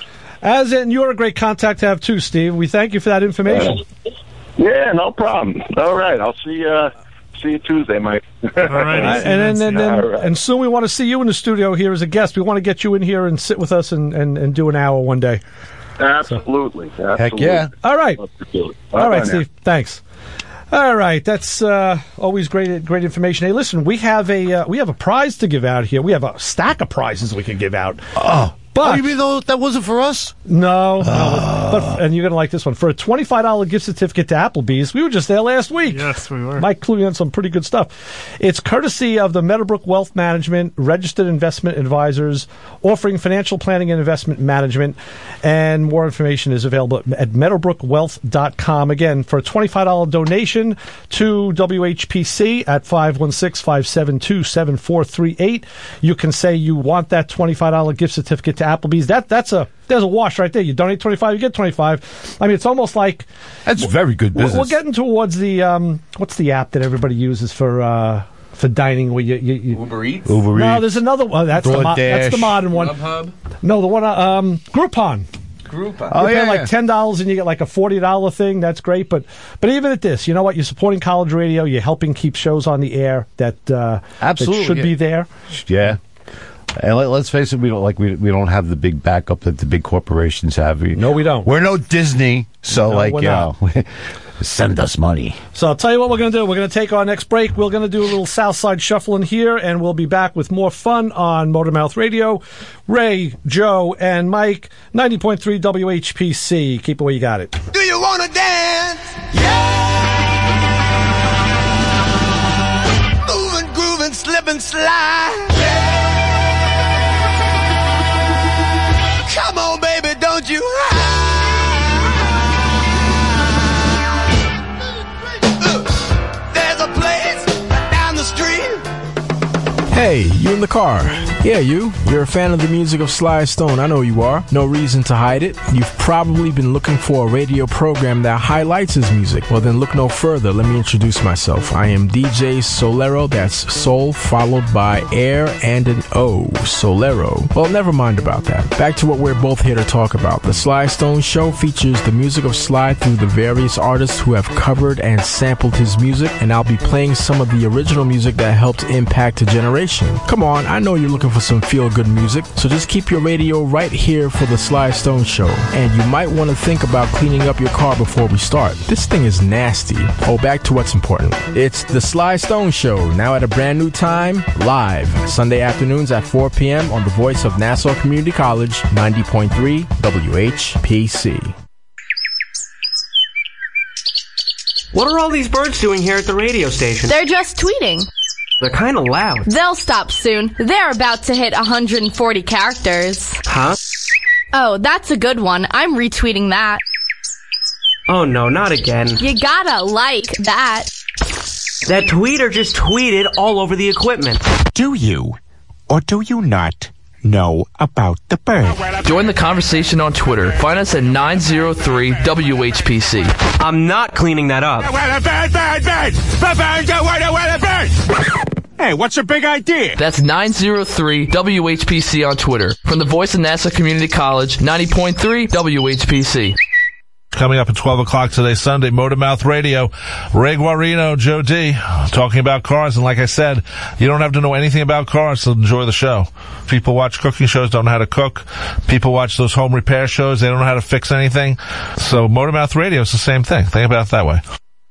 As in, you're a great contact to have too, Steve. We thank you for that information. Yeah, no problem. All right, I'll see you. Uh, see you Tuesday, Mike. All right. Uh, and then, and, then, All right. and soon we want to see you in the studio here as a guest. We want to get you in here and sit with us and, and, and do an hour one day. Absolutely. Absolutely. Heck yeah. All right. Love to do it. All right, Bye-bye now. Steve. Thanks. All right, that's uh, always great, great information. Hey, listen, we have a uh, we have a prize to give out here. We have a stack of prizes we can give out. Oh. But oh, you mean though that wasn't for us? no, no, but and you're gonna like this one for a twenty-five dollars gift certificate to Applebee's. We were just there last week. Yes, we were. Mike clued in some pretty good stuff. It's courtesy of the Meadowbrook Wealth Management, registered investment advisors, offering financial planning and investment management. And more information is available at meadowbrook wealth dot com. Again, for a twenty-five dollars donation to W H P C at five one six, five seven two, seven four three eight, you can say you want that twenty-five dollars gift certificate to Applebee's. That that's a there's a wash right there. You donate twenty-five, you get twenty-five. I mean, it's almost like That's very good we're, business. we're getting towards the um, what's the app that everybody uses for uh, for dining? Where you, you, you Uber Eats? Uber no, Eats. there's another one. That's the mo- DoorDash. that's the modern one. Grubhub? No, the one uh, um, Groupon. Grouper. You Oh, pay yeah, like yeah. ten dollars and you get like a forty dollar thing. That's great. But but even at this, you know what? You're supporting college radio. You're helping keep shows on the air that uh, Absolutely, that should yeah. be there. Yeah. And let, let's face it, we don't like we we don't have the big backup that the big corporations have. We, no, we don't. We're no Disney, so No, like we're you not. know, send us money. So I'll tell you what we're going to do. We're going to take our next break. We're going to do a little Southside shuffling here, and we'll be back with more fun on Motormouth Radio. Ray, Joe, and Mike, ninety point three W H P C. Keep it where you got it. Do you wanna dance? Yeah! Moving, grooving, slip and slide. Yeah! Come on, baby, don't you hide. There's a place down the street. Hey, you in the car? Yeah, you. You're a fan of the music of Sly Stone. I know you are. No reason to hide it. You've probably been looking for a radio program that highlights his music. Well, then look no further. Let me introduce myself. I am D J Solero. That's Soul followed by Air and an O. Solero. Well, never mind about that. Back to what we're both here to talk about. The Sly Stone Show features the music of Sly through the various artists who have covered and sampled his music, and I'll be playing some of the original music that helped impact a generation. Come on, I know you're looking for some feel-good music, so just keep your radio right here for the Sly Stone Show. And you might want to think about cleaning up your car before we start. This thing is nasty. Oh, back to what's important. It's the Sly Stone Show, now at a brand new time, live, Sunday afternoons at four p.m. on the voice of Nassau Community College, ninety point three W H P C. What are all these birds doing here at the radio station? They're just tweeting. They're kind of loud. They'll stop soon. They're about to hit one hundred forty characters. Huh? Oh, that's a good one. I'm retweeting that. Oh no, not again. You gotta like that. That tweeter just tweeted all over the equipment. Do you, or do you not, know about the bird? Join the conversation on Twitter. Find us at nine oh three W H P C. I'm not cleaning that up. Hey, what's your big idea? That's nine oh three W H P C on Twitter. From the voice of Nassau Community College, ninety point three W H P C. Coming up at twelve o'clock today, Sunday, Motormouth Radio. Ray Guarino, Joe D, talking about cars. And like I said, you don't have to know anything about cars to enjoy the show. People watch cooking shows, don't know how to cook. People watch those home repair shows, they don't know how to fix anything. So Motormouth Radio is the same thing. Think about it that way.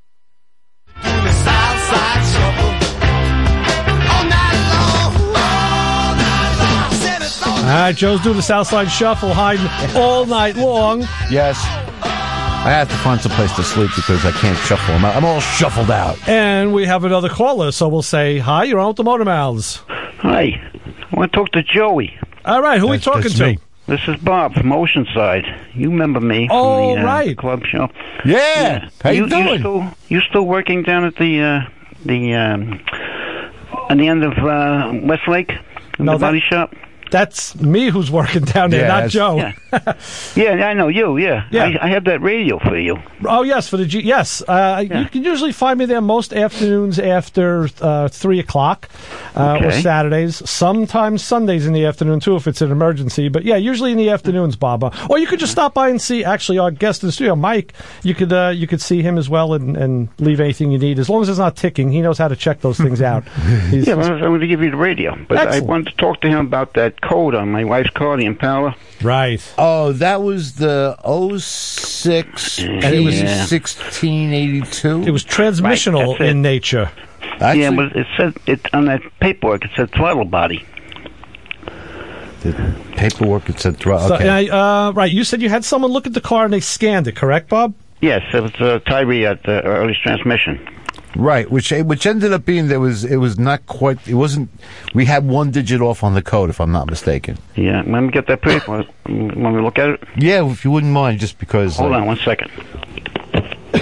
All right, Joe's doing the Southside Shuffle, hiding all night long. Yes. I have to find some place to sleep because I can't shuffle. I'm, I'm all shuffled out. And we have another caller, so we'll say, hi, you're on with the Motor Mouths. Hi. I want to talk to Joey. All right, who are we That's- talking that's to? me. This is Bob from Oceanside. You remember me from Oh, the uh, right. club show? Yeah. How you doing? You still, you still working down at the uh, the um, on the end of uh, Westlake in No, the that- body shop? That's me who's working down there, Yeah, not that's- Joe. Yeah. Yeah, I know you. Yeah, Yeah. I, I have that radio for you. Oh, yes, for the G. Yes. Uh, You can usually find me there most afternoons after uh, three o'clock uh, or Okay. Saturdays. Sometimes Sundays in the afternoon, too, if it's an emergency. But, yeah, usually in the afternoons, Bob. Uh, Or you could just stop by and see, actually, our guest in the studio, Mike. You could uh, you could see him as well and, and leave anything you need. As long as it's not ticking, he knows how to check those things out. He's, Yeah, well, I'm going to give you the radio, but Excellent. I wanted to talk to him about that code on my wife's car, the Impala. Right. Oh, that was the oh six And it was- P sixteen eighty-two. It was transmissional Right, that's it. in nature. yeah, but it said it on that paperwork. It said throttle body. The paperwork, it said throttle. So, Okay. and I, uh, right, you said you had someone look at the car and they scanned it, correct, Bob? Yes, it was uh, Tyree at uh, early transmission. Right, which which ended up being there was it was not quite it wasn't we had one digit off on the code if I'm not mistaken. Yeah, let me get that paper. When we look at it. Yeah, if you wouldn't mind, just because. Hold uh, on one second.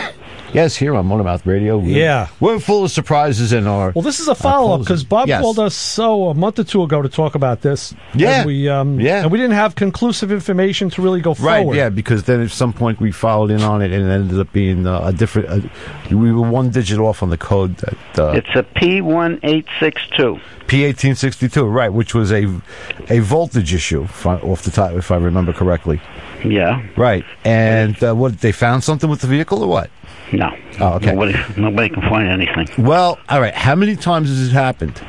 Yes, here on Motormouth Radio. We're, Yeah. We're full of surprises in our... Well, this is a follow-up because Bob Yes. called us so a month or two ago to talk about this. Yeah. And we, um, Yeah. and we didn't have conclusive information to really go Right, forward. yeah, because then at some point we followed in on it and it ended up being uh, a different... Uh, we were one digit off on the code. That, uh, It's a P one eight six two. P eighteen sixty-two, right, which was a a voltage issue, if I, off the top, if I remember correctly. Yeah. Right, and uh, what, they found something with the vehicle or what? No. Oh, okay. Nobody, nobody can find anything. Well, all right, how many times has it happened?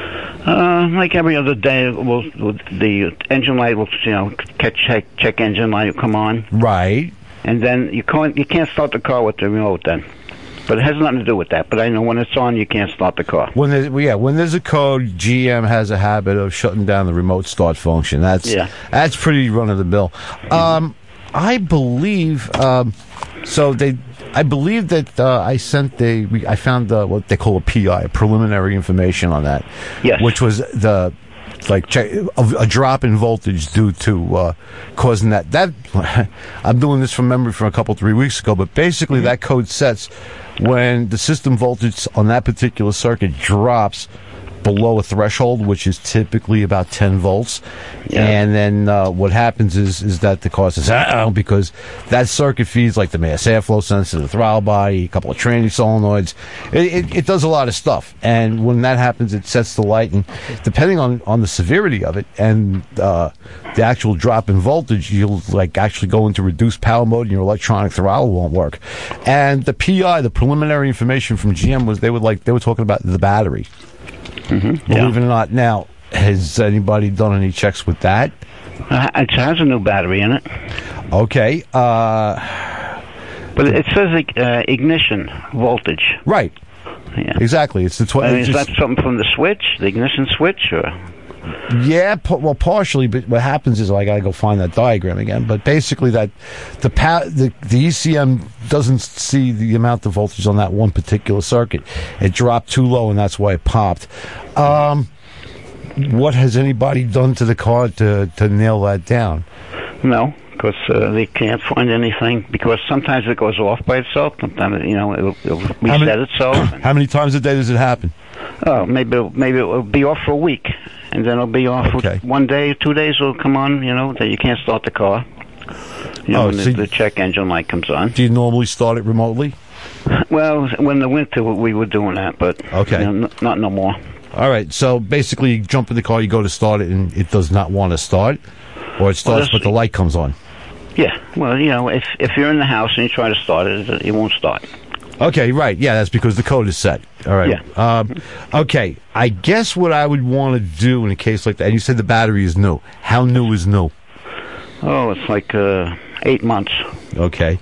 Uh, like every other day, we'll, the engine light will, you know, catch check, check engine light will come on. Right. And then you can't, you can't start the car with the remote then. But it has nothing to do with that. But I know when it's on, you can't start the car. When there's, well, yeah, when there's a code, G M has a habit of shutting down the remote start function. That's Yeah. that's pretty run of the mill. Um, I believe um, so. They, I believe that uh, I sent the, we, I found the, what they call a P I, preliminary information on that. Yes. Which was the. Like check, a, a drop in voltage due to uh, causing that. That I'm doing this from memory from a couple three weeks ago, but basically that code sets when the system voltage on that particular circuit drops below a threshold, which is typically about ten volts. Yeah. And then uh, what happens is is that the car says, uh-oh, because that circuit feeds like the mass airflow sensor, the throttle body, a couple of tranny solenoids. It, it, it does a lot of stuff. And when that happens, it sets the light. And depending on, on the severity of it and uh, the actual drop in voltage, you'll like actually go into reduced power mode and your electronic throttle won't work. And the P I, the preliminary information from G M was they would like they were talking about the battery. Mm-hmm. Believe it or not. Now, has anybody done any checks with that? Uh, it has a new battery in it. Okay. Uh, but it says uh, ignition voltage. Right. Yeah. Exactly. It's the tw- I mean, it's is just, that something from the switch, the ignition switch, or? Yeah, p- well, partially, but what happens is, well, I got to go find that diagram again. But basically, that the, pa- the the E C M doesn't see the amount of voltage on that one particular circuit. It dropped too low, and that's why it popped. Um, what has anybody done to the car to to nail that down? No, because uh, they can't find anything. Because sometimes it goes off by itself. Sometimes, you know, it'll, it'll reset many, itself. How many times a day does it happen? Oh, maybe maybe it'll be off for a week, and then it'll be off Okay. for one day, two days. It'll come on. You know that you can't start the car. You know, Oh, when so the, you- the check engine light comes on. Do you normally start it remotely? Well, when the winter we were doing that, but Okay. you know, n- not no more. All right. So basically, you jump in the car, you go to start it, and it does not want to start, or it starts, this- but the light comes on. Yeah. Well, you know, if if you're in the house and you try to start it, it, it won't start. Okay, right. Yeah, that's because the code is set. All right. Yeah. Um, okay. I guess what I would want to do in a case like that, and you said the battery is new. How new is new? Oh, it's like uh, eight months. Okay.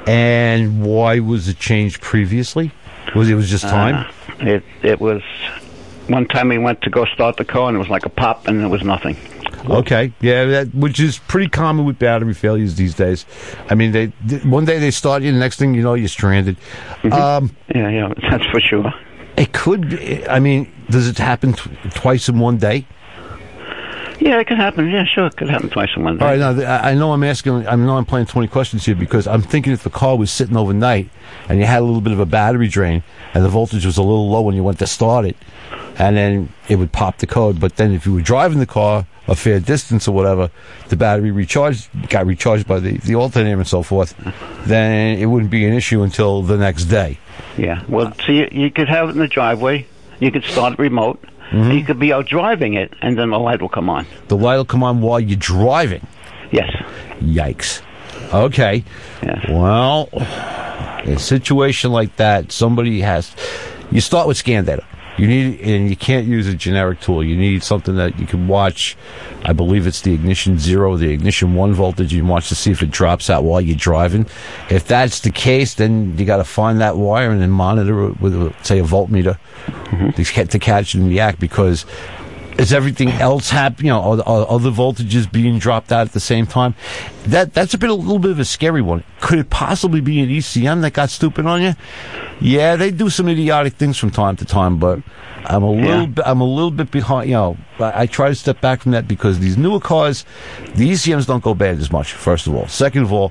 And why was it changed previously? Was it was just time? Uh, it it was one time we went to go start the car and it was like a pop and there was nothing. Okay, yeah, that, which is pretty common with battery failures these days. I mean, they th- one day they start you, the next thing you know, you're stranded. Mm-hmm. Um, yeah, yeah, that's for sure. It could be, I mean, does it happen t- twice in one day? Yeah, it could happen. Yeah, sure, it could happen twice in one day. All right, now, th- I I know I'm asking, I know I'm playing twenty questions here because I'm thinking if the car was sitting overnight and you had a little bit of a battery drain and the voltage was a little low when you went to start it, and then it would pop the code. But then if you were driving the car a fair distance or whatever, the battery recharged, got recharged by the, the alternator and so forth, then it wouldn't be an issue until the next day. Yeah, well, see, you, you could have it in the driveway. You could start it remote. Mm-hmm. You could be out driving it, and then the light will come on. The light will come on while you're driving? Yes. Yikes. Okay. Yeah. Well, in a situation like that, somebody has... You start with scan data. You need, and you can't use a generic tool. You need something that you can watch. I believe it's the ignition zero, the ignition one voltage. You can watch to see if it drops out while you're driving. If that's the case, then you got to find that wire and then monitor it with, say, a voltmeter mm-hmm. to, ca- to catch and react. Because is everything else happening? You know, are, are other voltages being dropped out at the same time? That that's a bit a little bit of a scary one. Could it possibly be an E C M that got stupid on you? Yeah, they do some idiotic things from time to time, but I'm a little Yeah. bit, I'm a little bit behind. You know, I, I try to step back from that because these newer cars, the E C Ms don't go bad as much. First of all, second of all,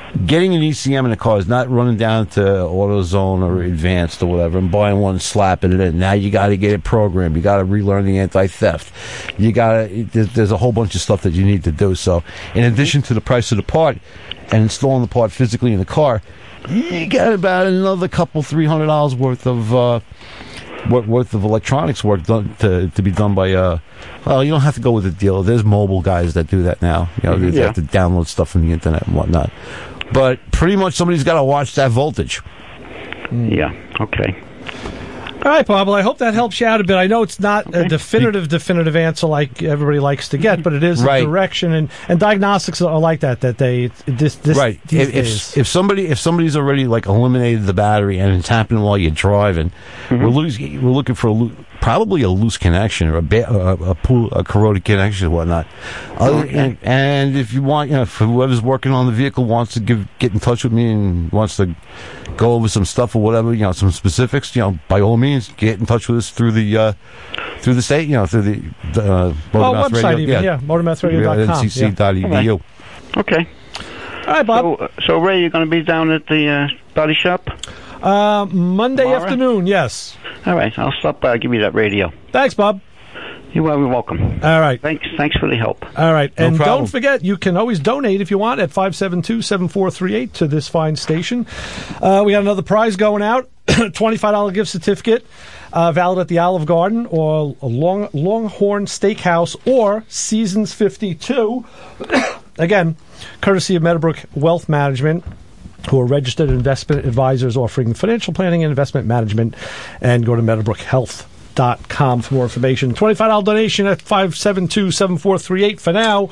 getting an E C M in a car is not running down to AutoZone or Advanced or whatever and buying one and slapping it in. Now you got to get it programmed. You got to relearn the anti-theft. You got to. There's, there's a whole bunch of stuff that you need to do. So, in addition to the price of the part and installing the part physically in the car, you got about another couple, three hundred dollars worth of uh, worth of electronics work done to to be done by. Uh, well, you don't have to go with a dealer. There's mobile guys that do that now. You know, they Yeah. have to download stuff from the internet and whatnot. But pretty much somebody's got to watch that voltage. Yeah. Okay. All right, Bob. Well, I hope that helps you out a bit. I know it's not a definitive, definitive answer like everybody likes to get, but it is Right. a direction, and, and diagnostics are like that. That they this this Right. these If, days. if if somebody if somebody's already like eliminated the battery and it's happening while you're driving, we're losing, we're looking for a loo- probably a loose connection or a ba- a, a, pool, a corroded connection or whatnot. Other, and, and if you want, you know, if whoever's working on the vehicle wants to give get in touch with me and wants to go over some stuff or whatever, you know, some specifics, you know, by all means, get in touch with us through the uh, through the state, you know, through the, the uh, oh, Motormouth website Radio, even, yeah, motormouth radio dot com. N C C dot E D U. Okay. All right, Bob. So, so Ray, you're going to be down at the uh, body shop? Uh, Monday Tomorrow? afternoon, yes. All right, I'll stop by. Give you that radio. Thanks, Bob. You're very welcome. All right. Thanks. Thanks for the help. All right. No and problem. don't forget, you can always donate if you want at five seven two, seven four three eight to this fine station. Uh, we got another prize going out, twenty-five dollars gift certificate, uh, valid at the Olive Garden or a Long, Longhorn Steakhouse or Seasons fifty-two. Again, courtesy of Meadowbrook Wealth Management, who are registered investment advisors offering financial planning and investment management. And go to meadowbrook health dot com for more information. twenty-five dollars donation at five seven two, seven four three eight. For now,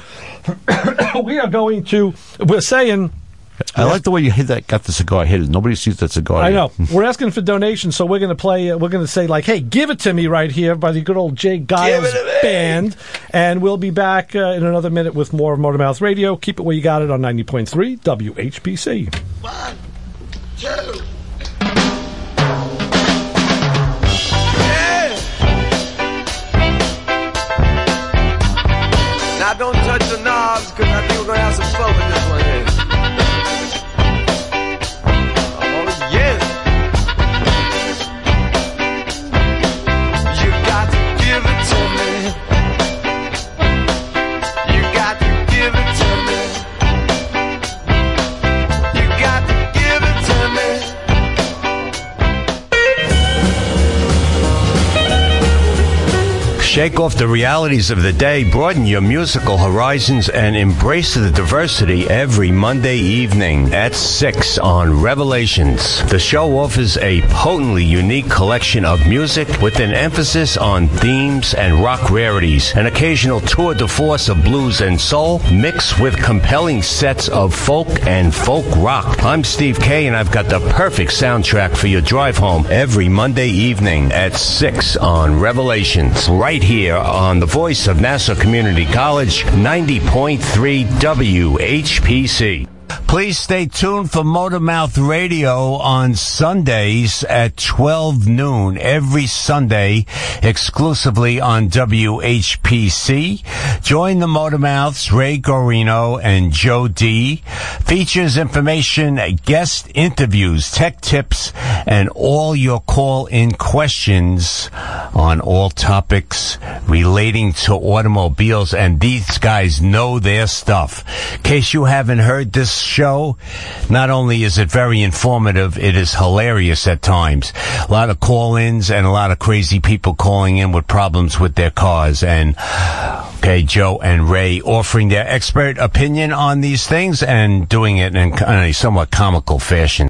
we are going to, we're saying... I like the way you hit that. Got the cigar hidden. Nobody sees that cigar. I yet. know. We're asking for donations, so we're going to play, uh, we're going to say, like, hey, give it to me right here by the good old Jay Giles Band. And we'll be back uh, in another minute with more of Motormouth Radio. Keep it where you got it on ninety point three W H P C. One, two. Now don't touch the knobs, because I think we're going to have some fun with this one here. Oh, yeah. You got to give it to me. You got to give it to me. You got to give it to me. Shake off the realities of the day, broaden your musical horizons, and embrace the diversity every Monday evening at six on Revelations. The show offers a potently unique collection of music with an emphasis on themes and rock rarities, an occasional tour de force of blues and soul, mixed with compelling sets of folk and folk rock. I'm Steve K, and I've got the perfect soundtrack for your drive home every Monday evening at six on Revelations, right here on the voice of Nassau Community College, ninety point three W H P C. Please stay tuned for Motormouth Radio on Sundays at twelve noon every Sunday, exclusively on W H P C. Join the Motormouths, Ray Gorino and Joe D. Features information, guest interviews, tech tips, and all your call-in questions on all topics relating to automobiles, and these guys know their stuff. In case you haven't heard this show, not only is it very informative, it is hilarious at times. A lot of call-ins and a lot of crazy people calling in with problems with their cars, and okay, Joe and Ray offering their expert opinion on these things and doing it in a somewhat comical fashion.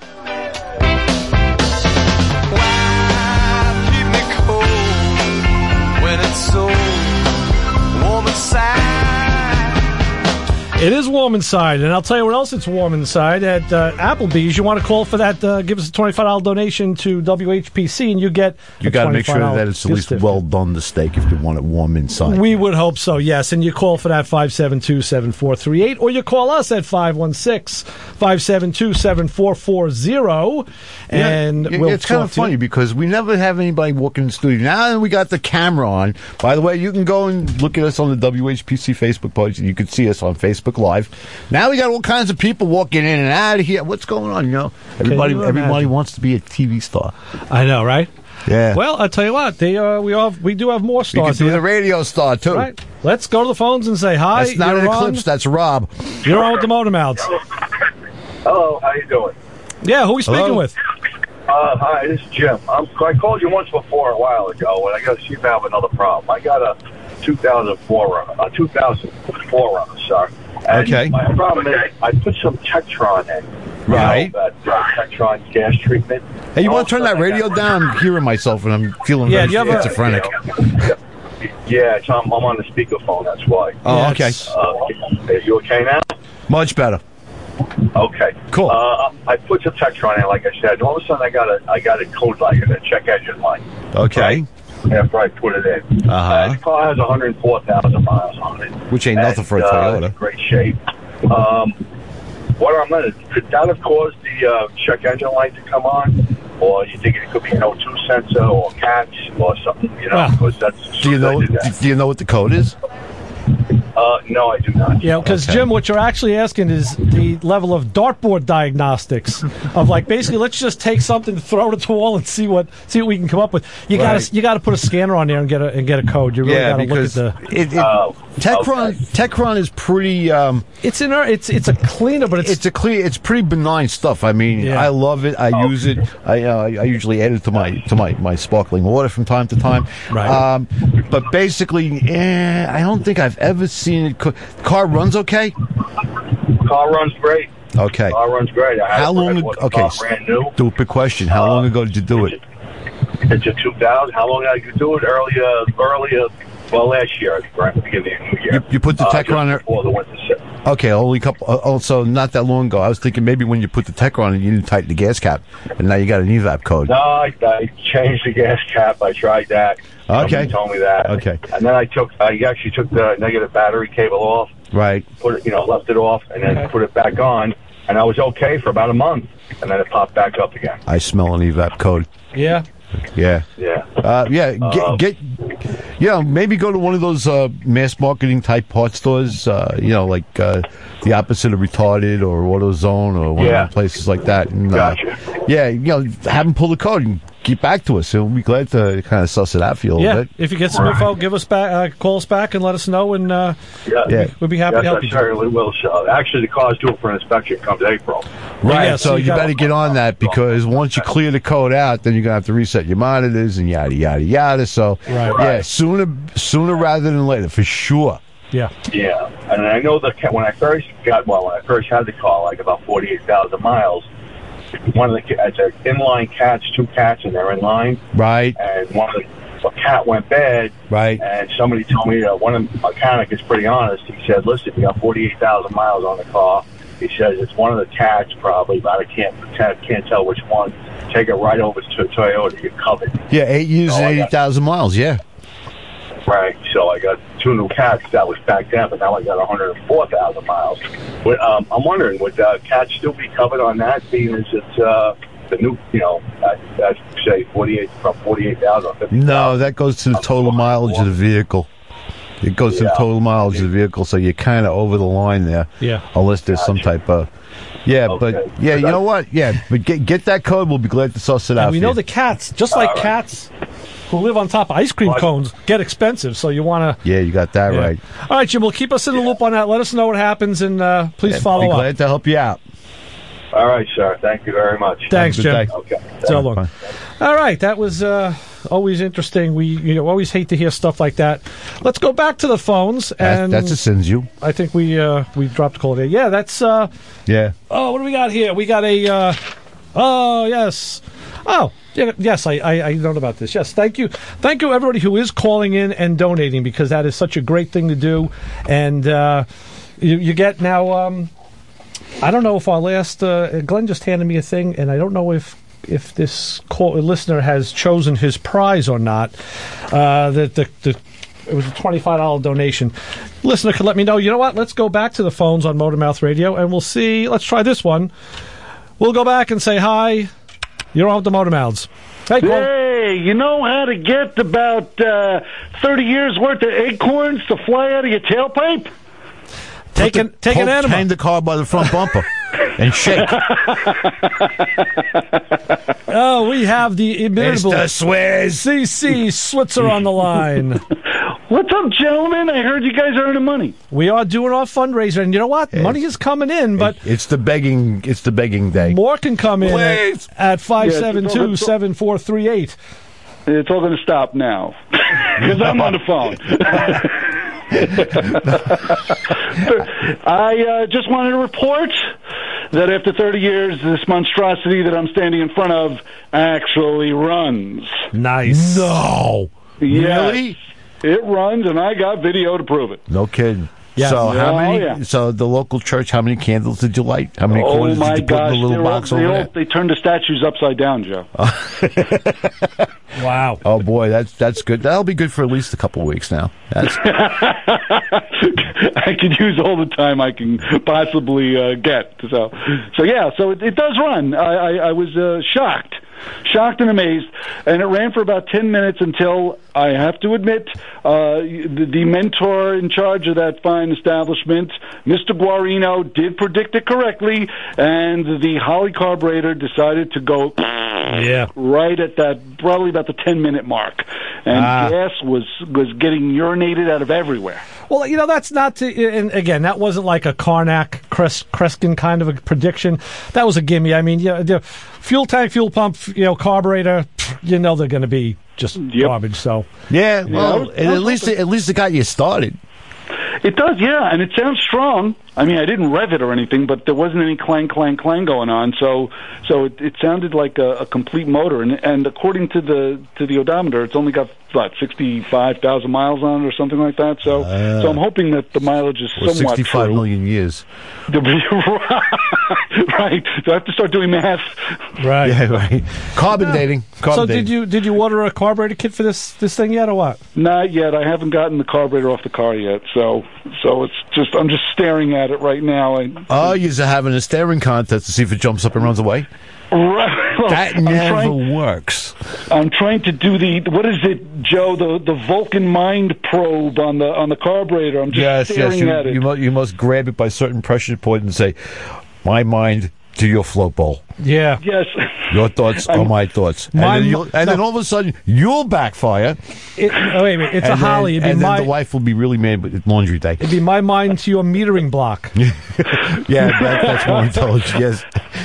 It is warm inside, and I'll tell you what else it's warm inside. At uh, Applebee's, you want to call for that, uh, give us a twenty-five dollars donation to W H P C, and you get You got to make sure that it's at least well done, the steak, if you want it warm inside. We would hope so, yes. And you call for that five seven two, seven four three eight, or you call us at five one six, five seven two, seven four four zero. And yeah, we'll it's kind talk of to you. funny because we never have anybody walk in the studio. Now that we got the camera on, by the way, you can go and look at us on the W H P C Facebook page. You can see us on Facebook Facebook Live. Now we got all kinds of people walking in and out of here. What's going on? You know, everybody, you everybody imagine? wants to be a T V star. I know, right? Yeah. Well, I'll tell you what. They uh, we all we do have more You stars can be here. the radio star too. Right. Let's go to the phones and say hi. That's not You're an on. Eclipse. That's Rob. You're on with the Motor Mouths. Hello, how you doing? Yeah, who are we speaking Hello? with? Uh, hi, this is Jim. I'm, I called you once before a while ago, and I got to see if I have another problem. I got a two thousand four runner, a two thousand four runner, sorry. And Okay. My problem is I put some Tectron in. You Right. know, that uh, Tectron gas treatment. Hey, you All want to turn of a that sudden I radio got- down? I'm hearing myself and I'm feeling Yeah, very do you have a- schizophrenic. Yeah, it's on, I'm on the speakerphone. That's why. Oh, Yeah, okay. it's- Uh, are you okay now? Much better. Okay. Cool. Uh, I put some Tectron in, like I said. And all of a sudden, I got a I got a code light in a check engine light. Okay. After I put it in. Uh-huh. Uh, the car has one hundred four thousand miles on it. Which ain't nothing And, for a uh, Toyota. it's in great shape. Um, what I'm gonna could that have caused the uh, check engine light to come on, or you think it could be no two sensor or catch or something? You know, Well, because that's Do you know? I did that. Do you know what the code is? Uh, no, I do not. Yeah, because Okay. Jim, what you're actually asking is the level of dartboard diagnostics of like basically let's just take something, throw it at the wall, and see what see what we can come up with. You got Right. to you got to put a scanner on there and get a and get a code. You really Yeah, got to look at because the. it, it, Oh, Tecron okay. Tecron is pretty. Um, It's in our, it's it's a cleaner, but it's, it's a clear. It's pretty benign stuff. I mean, Yeah. I love it. I use it. I, uh, I usually add it to my to my, my sparkling water from time to time. Right. Um, but basically, eh, I don't think I've ever seen it. Co- car runs okay. Car runs great. Okay. Car runs great. I had How it long? when I ag- bought the Okay. car brand new. Stupid question. How long ago did you do it? It's a two thousand. How long did I do it? Earlier, earlier. Well, last year, right at the beginning of the new year. You, you put the Uh, Tecron just before the winter set. Okay, only couple. Uh, also, not that long ago, I was thinking maybe when you put the Tecron in, you didn't tighten the gas cap, and now you got an E V A P code. No, I, I changed the gas cap. I tried that. Okay. Somebody told me that. Okay. And then I took, I actually took the negative battery cable off, Right. put it, you know, left it off, and then put it back on, and I was okay for about a month, and then it popped back up again. I smell an E V A P code. yeah. Yeah. Yeah. Uh, yeah. Get, Um, get. Yeah. Maybe go to one of those uh, mass marketing type parts stores. Uh, you know, like uh, the opposite of Retarded or AutoZone or one Yeah. of the places like that. And, uh, Gotcha. Yeah. You know, have them pull the code and get back to us. And we'll be glad to kind of suss it out for you a little Yeah, bit. if you get some info, give us back, uh, call us back, and let us know, and uh, Yeah. Yeah. we'd be happy Yes, to help I you. certainly will. So, actually, the car's due for an inspection comes April. Right, Yeah, so, so you you gotta- better get on that because once you clear the code out, then you're gonna have to reset your monitors and yada yada yada. So, Right. yeah, Right. sooner sooner rather than later, for sure. Yeah, Yeah, and I know that when I first got, well, when I first had the car, like about forty-eight thousand miles, one of the, it's an inline cats, two cats, and they're in line, Right, and one of the, a cat went bad, right. and somebody told me that one of the mechanic is pretty honest. He said, listen, you got forty-eight thousand miles on the car. He says it's one of the cats probably, but I can't pretend, can't tell which one. Take it right over to Toyota, you're covered. Yeah, eight years Oh, and I eighty got- thousand miles. Yeah, Right, so I got two new cats. That was back then, but now I got one hundred four thousand miles. But, um, I'm wondering, would uh, cats still be covered on that, being as it's uh, the new, you know, uh, uh, say forty-eight from forty-eight thousand? no, that goes to the total mileage of the vehicle. It goes to the Yeah. total mileage of the vehicle, so you're kind of over the line there. yeah. Unless there's some type of. Yeah, Okay. but yeah, you know what? Yeah, but get get that code. We'll be glad to suss it out. And we for know you. the cats, just like All right. cats who live on top of ice cream cones, get expensive. So you want to. Yeah, you got that Yeah. right. All right, Jim. We'll keep us in the loop on that. Let us know what happens, and uh, please Yeah, follow be up. glad to help you out. All right, sir. Thank you very much. Thanks, Have a Jim. good day. Okay. So long. All right, that was uh, always interesting. We you know always hate to hear stuff like that. Let's go back to the phones, That, and that's a sins you. I think we uh, we dropped a call there. Yeah, that's. Uh, Yeah. oh, what do we got here? We got a. Uh, oh yes. Oh yeah, yes, I, I I know about this. Yes, thank you, thank you everybody who is calling in and donating because that is such a great thing to do, and uh, you, you get now. Um, I don't know if our last uh, Glenn just handed me a thing, and I don't know if if this call, listener has chosen his prize or not. Uh, that the, the it was a twenty-five dollars donation. Listener could let me know. You know what? Let's go back to the phones on Motormouth Radio, and we'll see. Let's try this one. We'll go back and say hi. You're on with the Motormouths. Hey, Cole. Hey, you know how to get about uh, thirty years worth of acorns to fly out of your tailpipe? Take an, take an enema. Hang the car by the front bumper and shake. Oh, we have the inimitable Mister Swizz. C C Switzer on the line. What's up, gentlemen? I heard you guys are earning money. We are doing our fundraiser, and you know what? Yes. Money is coming in, but it's the begging. It's the begging day. More can come in Please. at, at five seven two, seven four three eight. It's all going to stop now because I'm on the phone. I uh, just wanted to report that after thirty years, this monstrosity that I'm standing in front of actually runs. Nice. No. Yes, Really? it runs, and I got video to prove it. No kidding. Yeah. So how Oh, many? yeah. So the local church. How many candles did you light? How many Oh quarters my did you put gosh! in the little They're all- box they, over all, there? they turned the statues upside down, Joe. Wow. Oh boy, that's that's good. That'll be good for at least a couple weeks now. That's I could use all the time I can possibly uh, get. So, so yeah. So it, it does run. I, I, I was uh, shocked, shocked and amazed, and it ran for about ten minutes until I have to admit uh, the, the mentor in charge of that fine establishment, Mister Guarino, did predict it correctly, and the Holly carburetor decided to go. Yeah. Right at that, probably about the ten minute mark, and Ah. gas was was getting urinated out of everywhere. Well, you know, that's not, to, and again, that wasn't like a Karnak, Kres, Kreskin kind of a prediction. That was a gimme. I mean, you know, the fuel tank, fuel pump, you know, carburetor, you know they're going to be just garbage, so. yeah. Well, Yeah. and at least it, at least it got you started. It does, yeah, and it sounds strong. I mean, I didn't rev it or anything, but there wasn't any clang, clang, clang going on. So, so it, it sounded like a, a complete motor. And, and according to the to the odometer, it's only got what sixty-five thousand miles on it or something like that. So, Uh, so I'm hoping that the mileage is Or somewhat sixty-five true. million years. Right. So I have to start doing math. Right. Yeah, right. Carbon Yeah. dating. Carbon So dating. did you did you order a carburetor kit for this this thing yet, or what? Not yet. I haven't gotten the carburetor off the car yet. So, so it's just I'm just staring at it right now. I, Oh, you're having a staring contest to see if it jumps up and runs away. Right. Well, That I'm never trying- works. I'm trying to do the what is it, Joe? The the Vulcan mind probe on the on the carburetor. I'm just Yes, staring yes. You, at it. you, must, you must grab it by certain pressure point and say, "My mind to your float bowl. Yeah. Yes. Your thoughts are my thoughts." And, My then, mi- you'll, and then no. all of a sudden, you'll backfire. It, oh, wait a minute. It's a and Holly. Then, It'd be and my then the wife will be really mad with laundry day. it'd be my mind to your metering block. Yeah, that, that's more intelligent. Yes,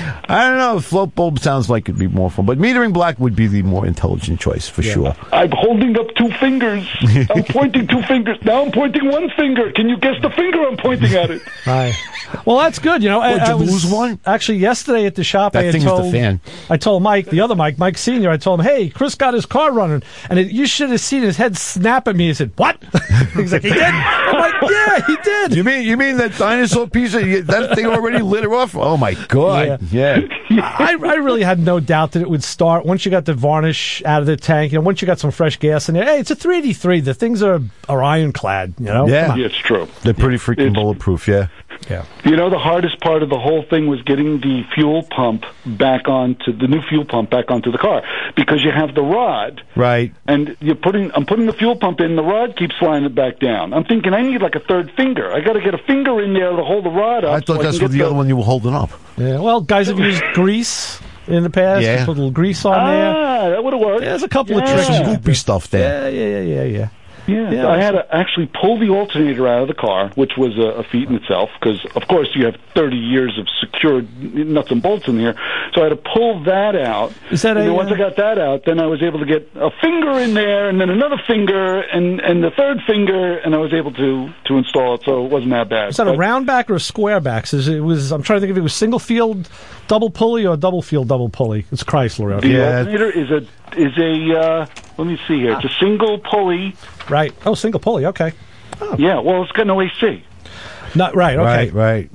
I don't know. Float bulb sounds like it'd be more fun, but metering black would be the more intelligent choice for sure. I'm holding up two fingers. I'm pointing two fingers. Now I'm pointing one finger. Can you guess the finger I'm pointing at it? Right. Well, that's good. You know, I, Would I you was, lose one? Actually, yesterday at the shop, That I had thing is the told fan. I told Mike, the other Mike, Mike Senior. I told him, "Hey, Chris got his car running," and it, you should have seen his head snap at me. He said, "What?" He's like, "He did." I'm like, "Yeah, he did." You mean you mean that dinosaur piece? Of, you- that thing already lit her off? Oh my god! Yeah. I, I really had no doubt that it would start once you got the varnish out of the tank. You know, once you got some fresh gas in there. Hey, it's a three eighty-three. The things are are ironclad. You know. Yeah. Come on. Yeah, it's true. They're pretty freaking bulletproof. Yeah. Yeah. You know, the hardest part of the whole thing was getting the fuel pump back onto the new fuel pump back onto the car because you have the rod. Right. And you're putting, I'm putting the fuel pump in, the rod keeps flying it back down. I'm thinking I need like a third finger. I got to get a finger in there to hold the rod up. I thought so that's can what get the other one you were holding up. Yeah. Well, guys have used grease in the past. Yeah. Put a little grease on there. Ah, that would have worked. There's a couple Yeah. of tricks. Some goopy stuff there. Yeah, yeah, yeah, yeah, yeah. Yeah, Yeah. I had to actually pull the alternator out of the car, which was a, a feat in itself, because, of course, you have thirty years of secured nuts and bolts in here. So I had to pull that out. Is that and a, then once uh, I got that out, then I was able to get a finger in there, and then another finger, and, and the third finger, and I was able to, to install it, so it wasn't that bad. Is that a But- round back or a square back? Is it was I'm trying to think if it was single field double pulley or a double field double pulley. It's Chrysler. The Okay. alternator is a, is a uh, let me see here, it's a single pulley. Right. Oh, single pulley. Okay. Yeah, well, it's got no A C. Not right. Okay. Right. Right.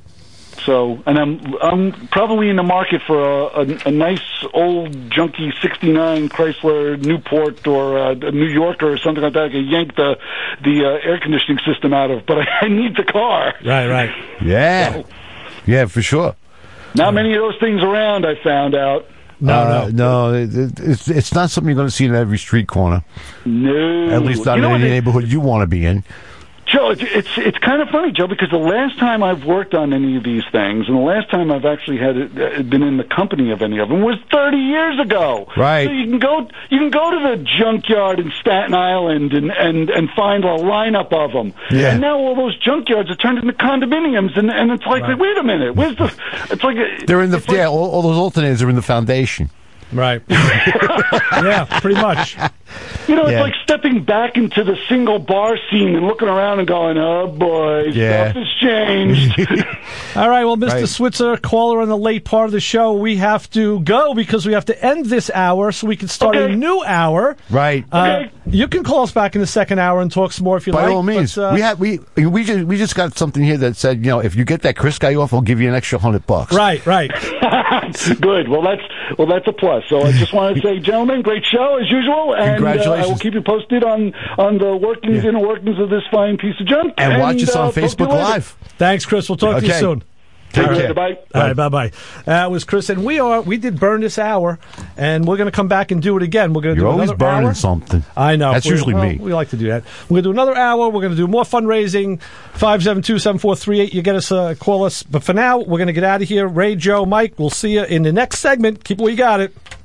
So, and I'm I'm probably in the market for a, a, a nice old junky sixty-nine Chrysler Newport or a, a New Yorker or something like that. I can yank the the uh, air conditioning system out of, but I, I need the car. Right. Right. Yeah. So, Yeah, for sure. not many of those things around, I found out. No, Uh, no. no. It, it, it's it's not something you're going to see in every street corner. No. At least not You know in what any they- neighborhood you want to be in. Joe, it's, it's it's kind of funny, Joe, because the last time I've worked on any of these things, and the last time I've actually had it, uh, been in the company of any of them, was thirty years ago. Right. So you can go you can go to the junkyard in Staten Island and and and find a lineup of them. Yeah. And now all those junkyards are turned into condominiums, and and it's like, Right. wait a minute, where's the? It's like a, They're in the it's like- yeah. All, all those alternators are in the foundation. Right. Yeah, pretty much. You know, it's Yeah. like stepping back into the single bar scene and looking around and going, oh, boy, Yeah. stuff has changed. All right, well, Mister Right. Switzer, caller on the late part of the show, we have to go because we have to end this hour so we can start Okay. a new hour. Right. Uh, Okay. You can call us back in the second hour and talk some more if you By like. all means, but, uh, we had we we just we just got something here that said, you know, if you get that Chris guy off, I'll give you an extra hundred bucks. Right, right. Good. Well, that's well, that's a plus. So I just want to say, gentlemen, great show as usual, and uh, I Congratulations. will keep you posted on on the workings, inner workings of this fine piece of junk. And watch us uh, on talk to you Facebook later. Live. Thanks, Chris. We'll talk to you Okay. soon. Take All right, care. bye. All right, bye bye. That was Chris, and we are we did burn this hour, and we're going to come back and do it again. We're going to You're do always another burning hour. something. I know. That's We're- usually well, me. We like to do that. We're going to do another hour. We're going to do more fundraising. Five seven two seven four three eight. You get us, uh, call us. But for now, we're going to get out of here. Ray, Joe, Mike. We'll see you in the next segment. Keep it where you got it.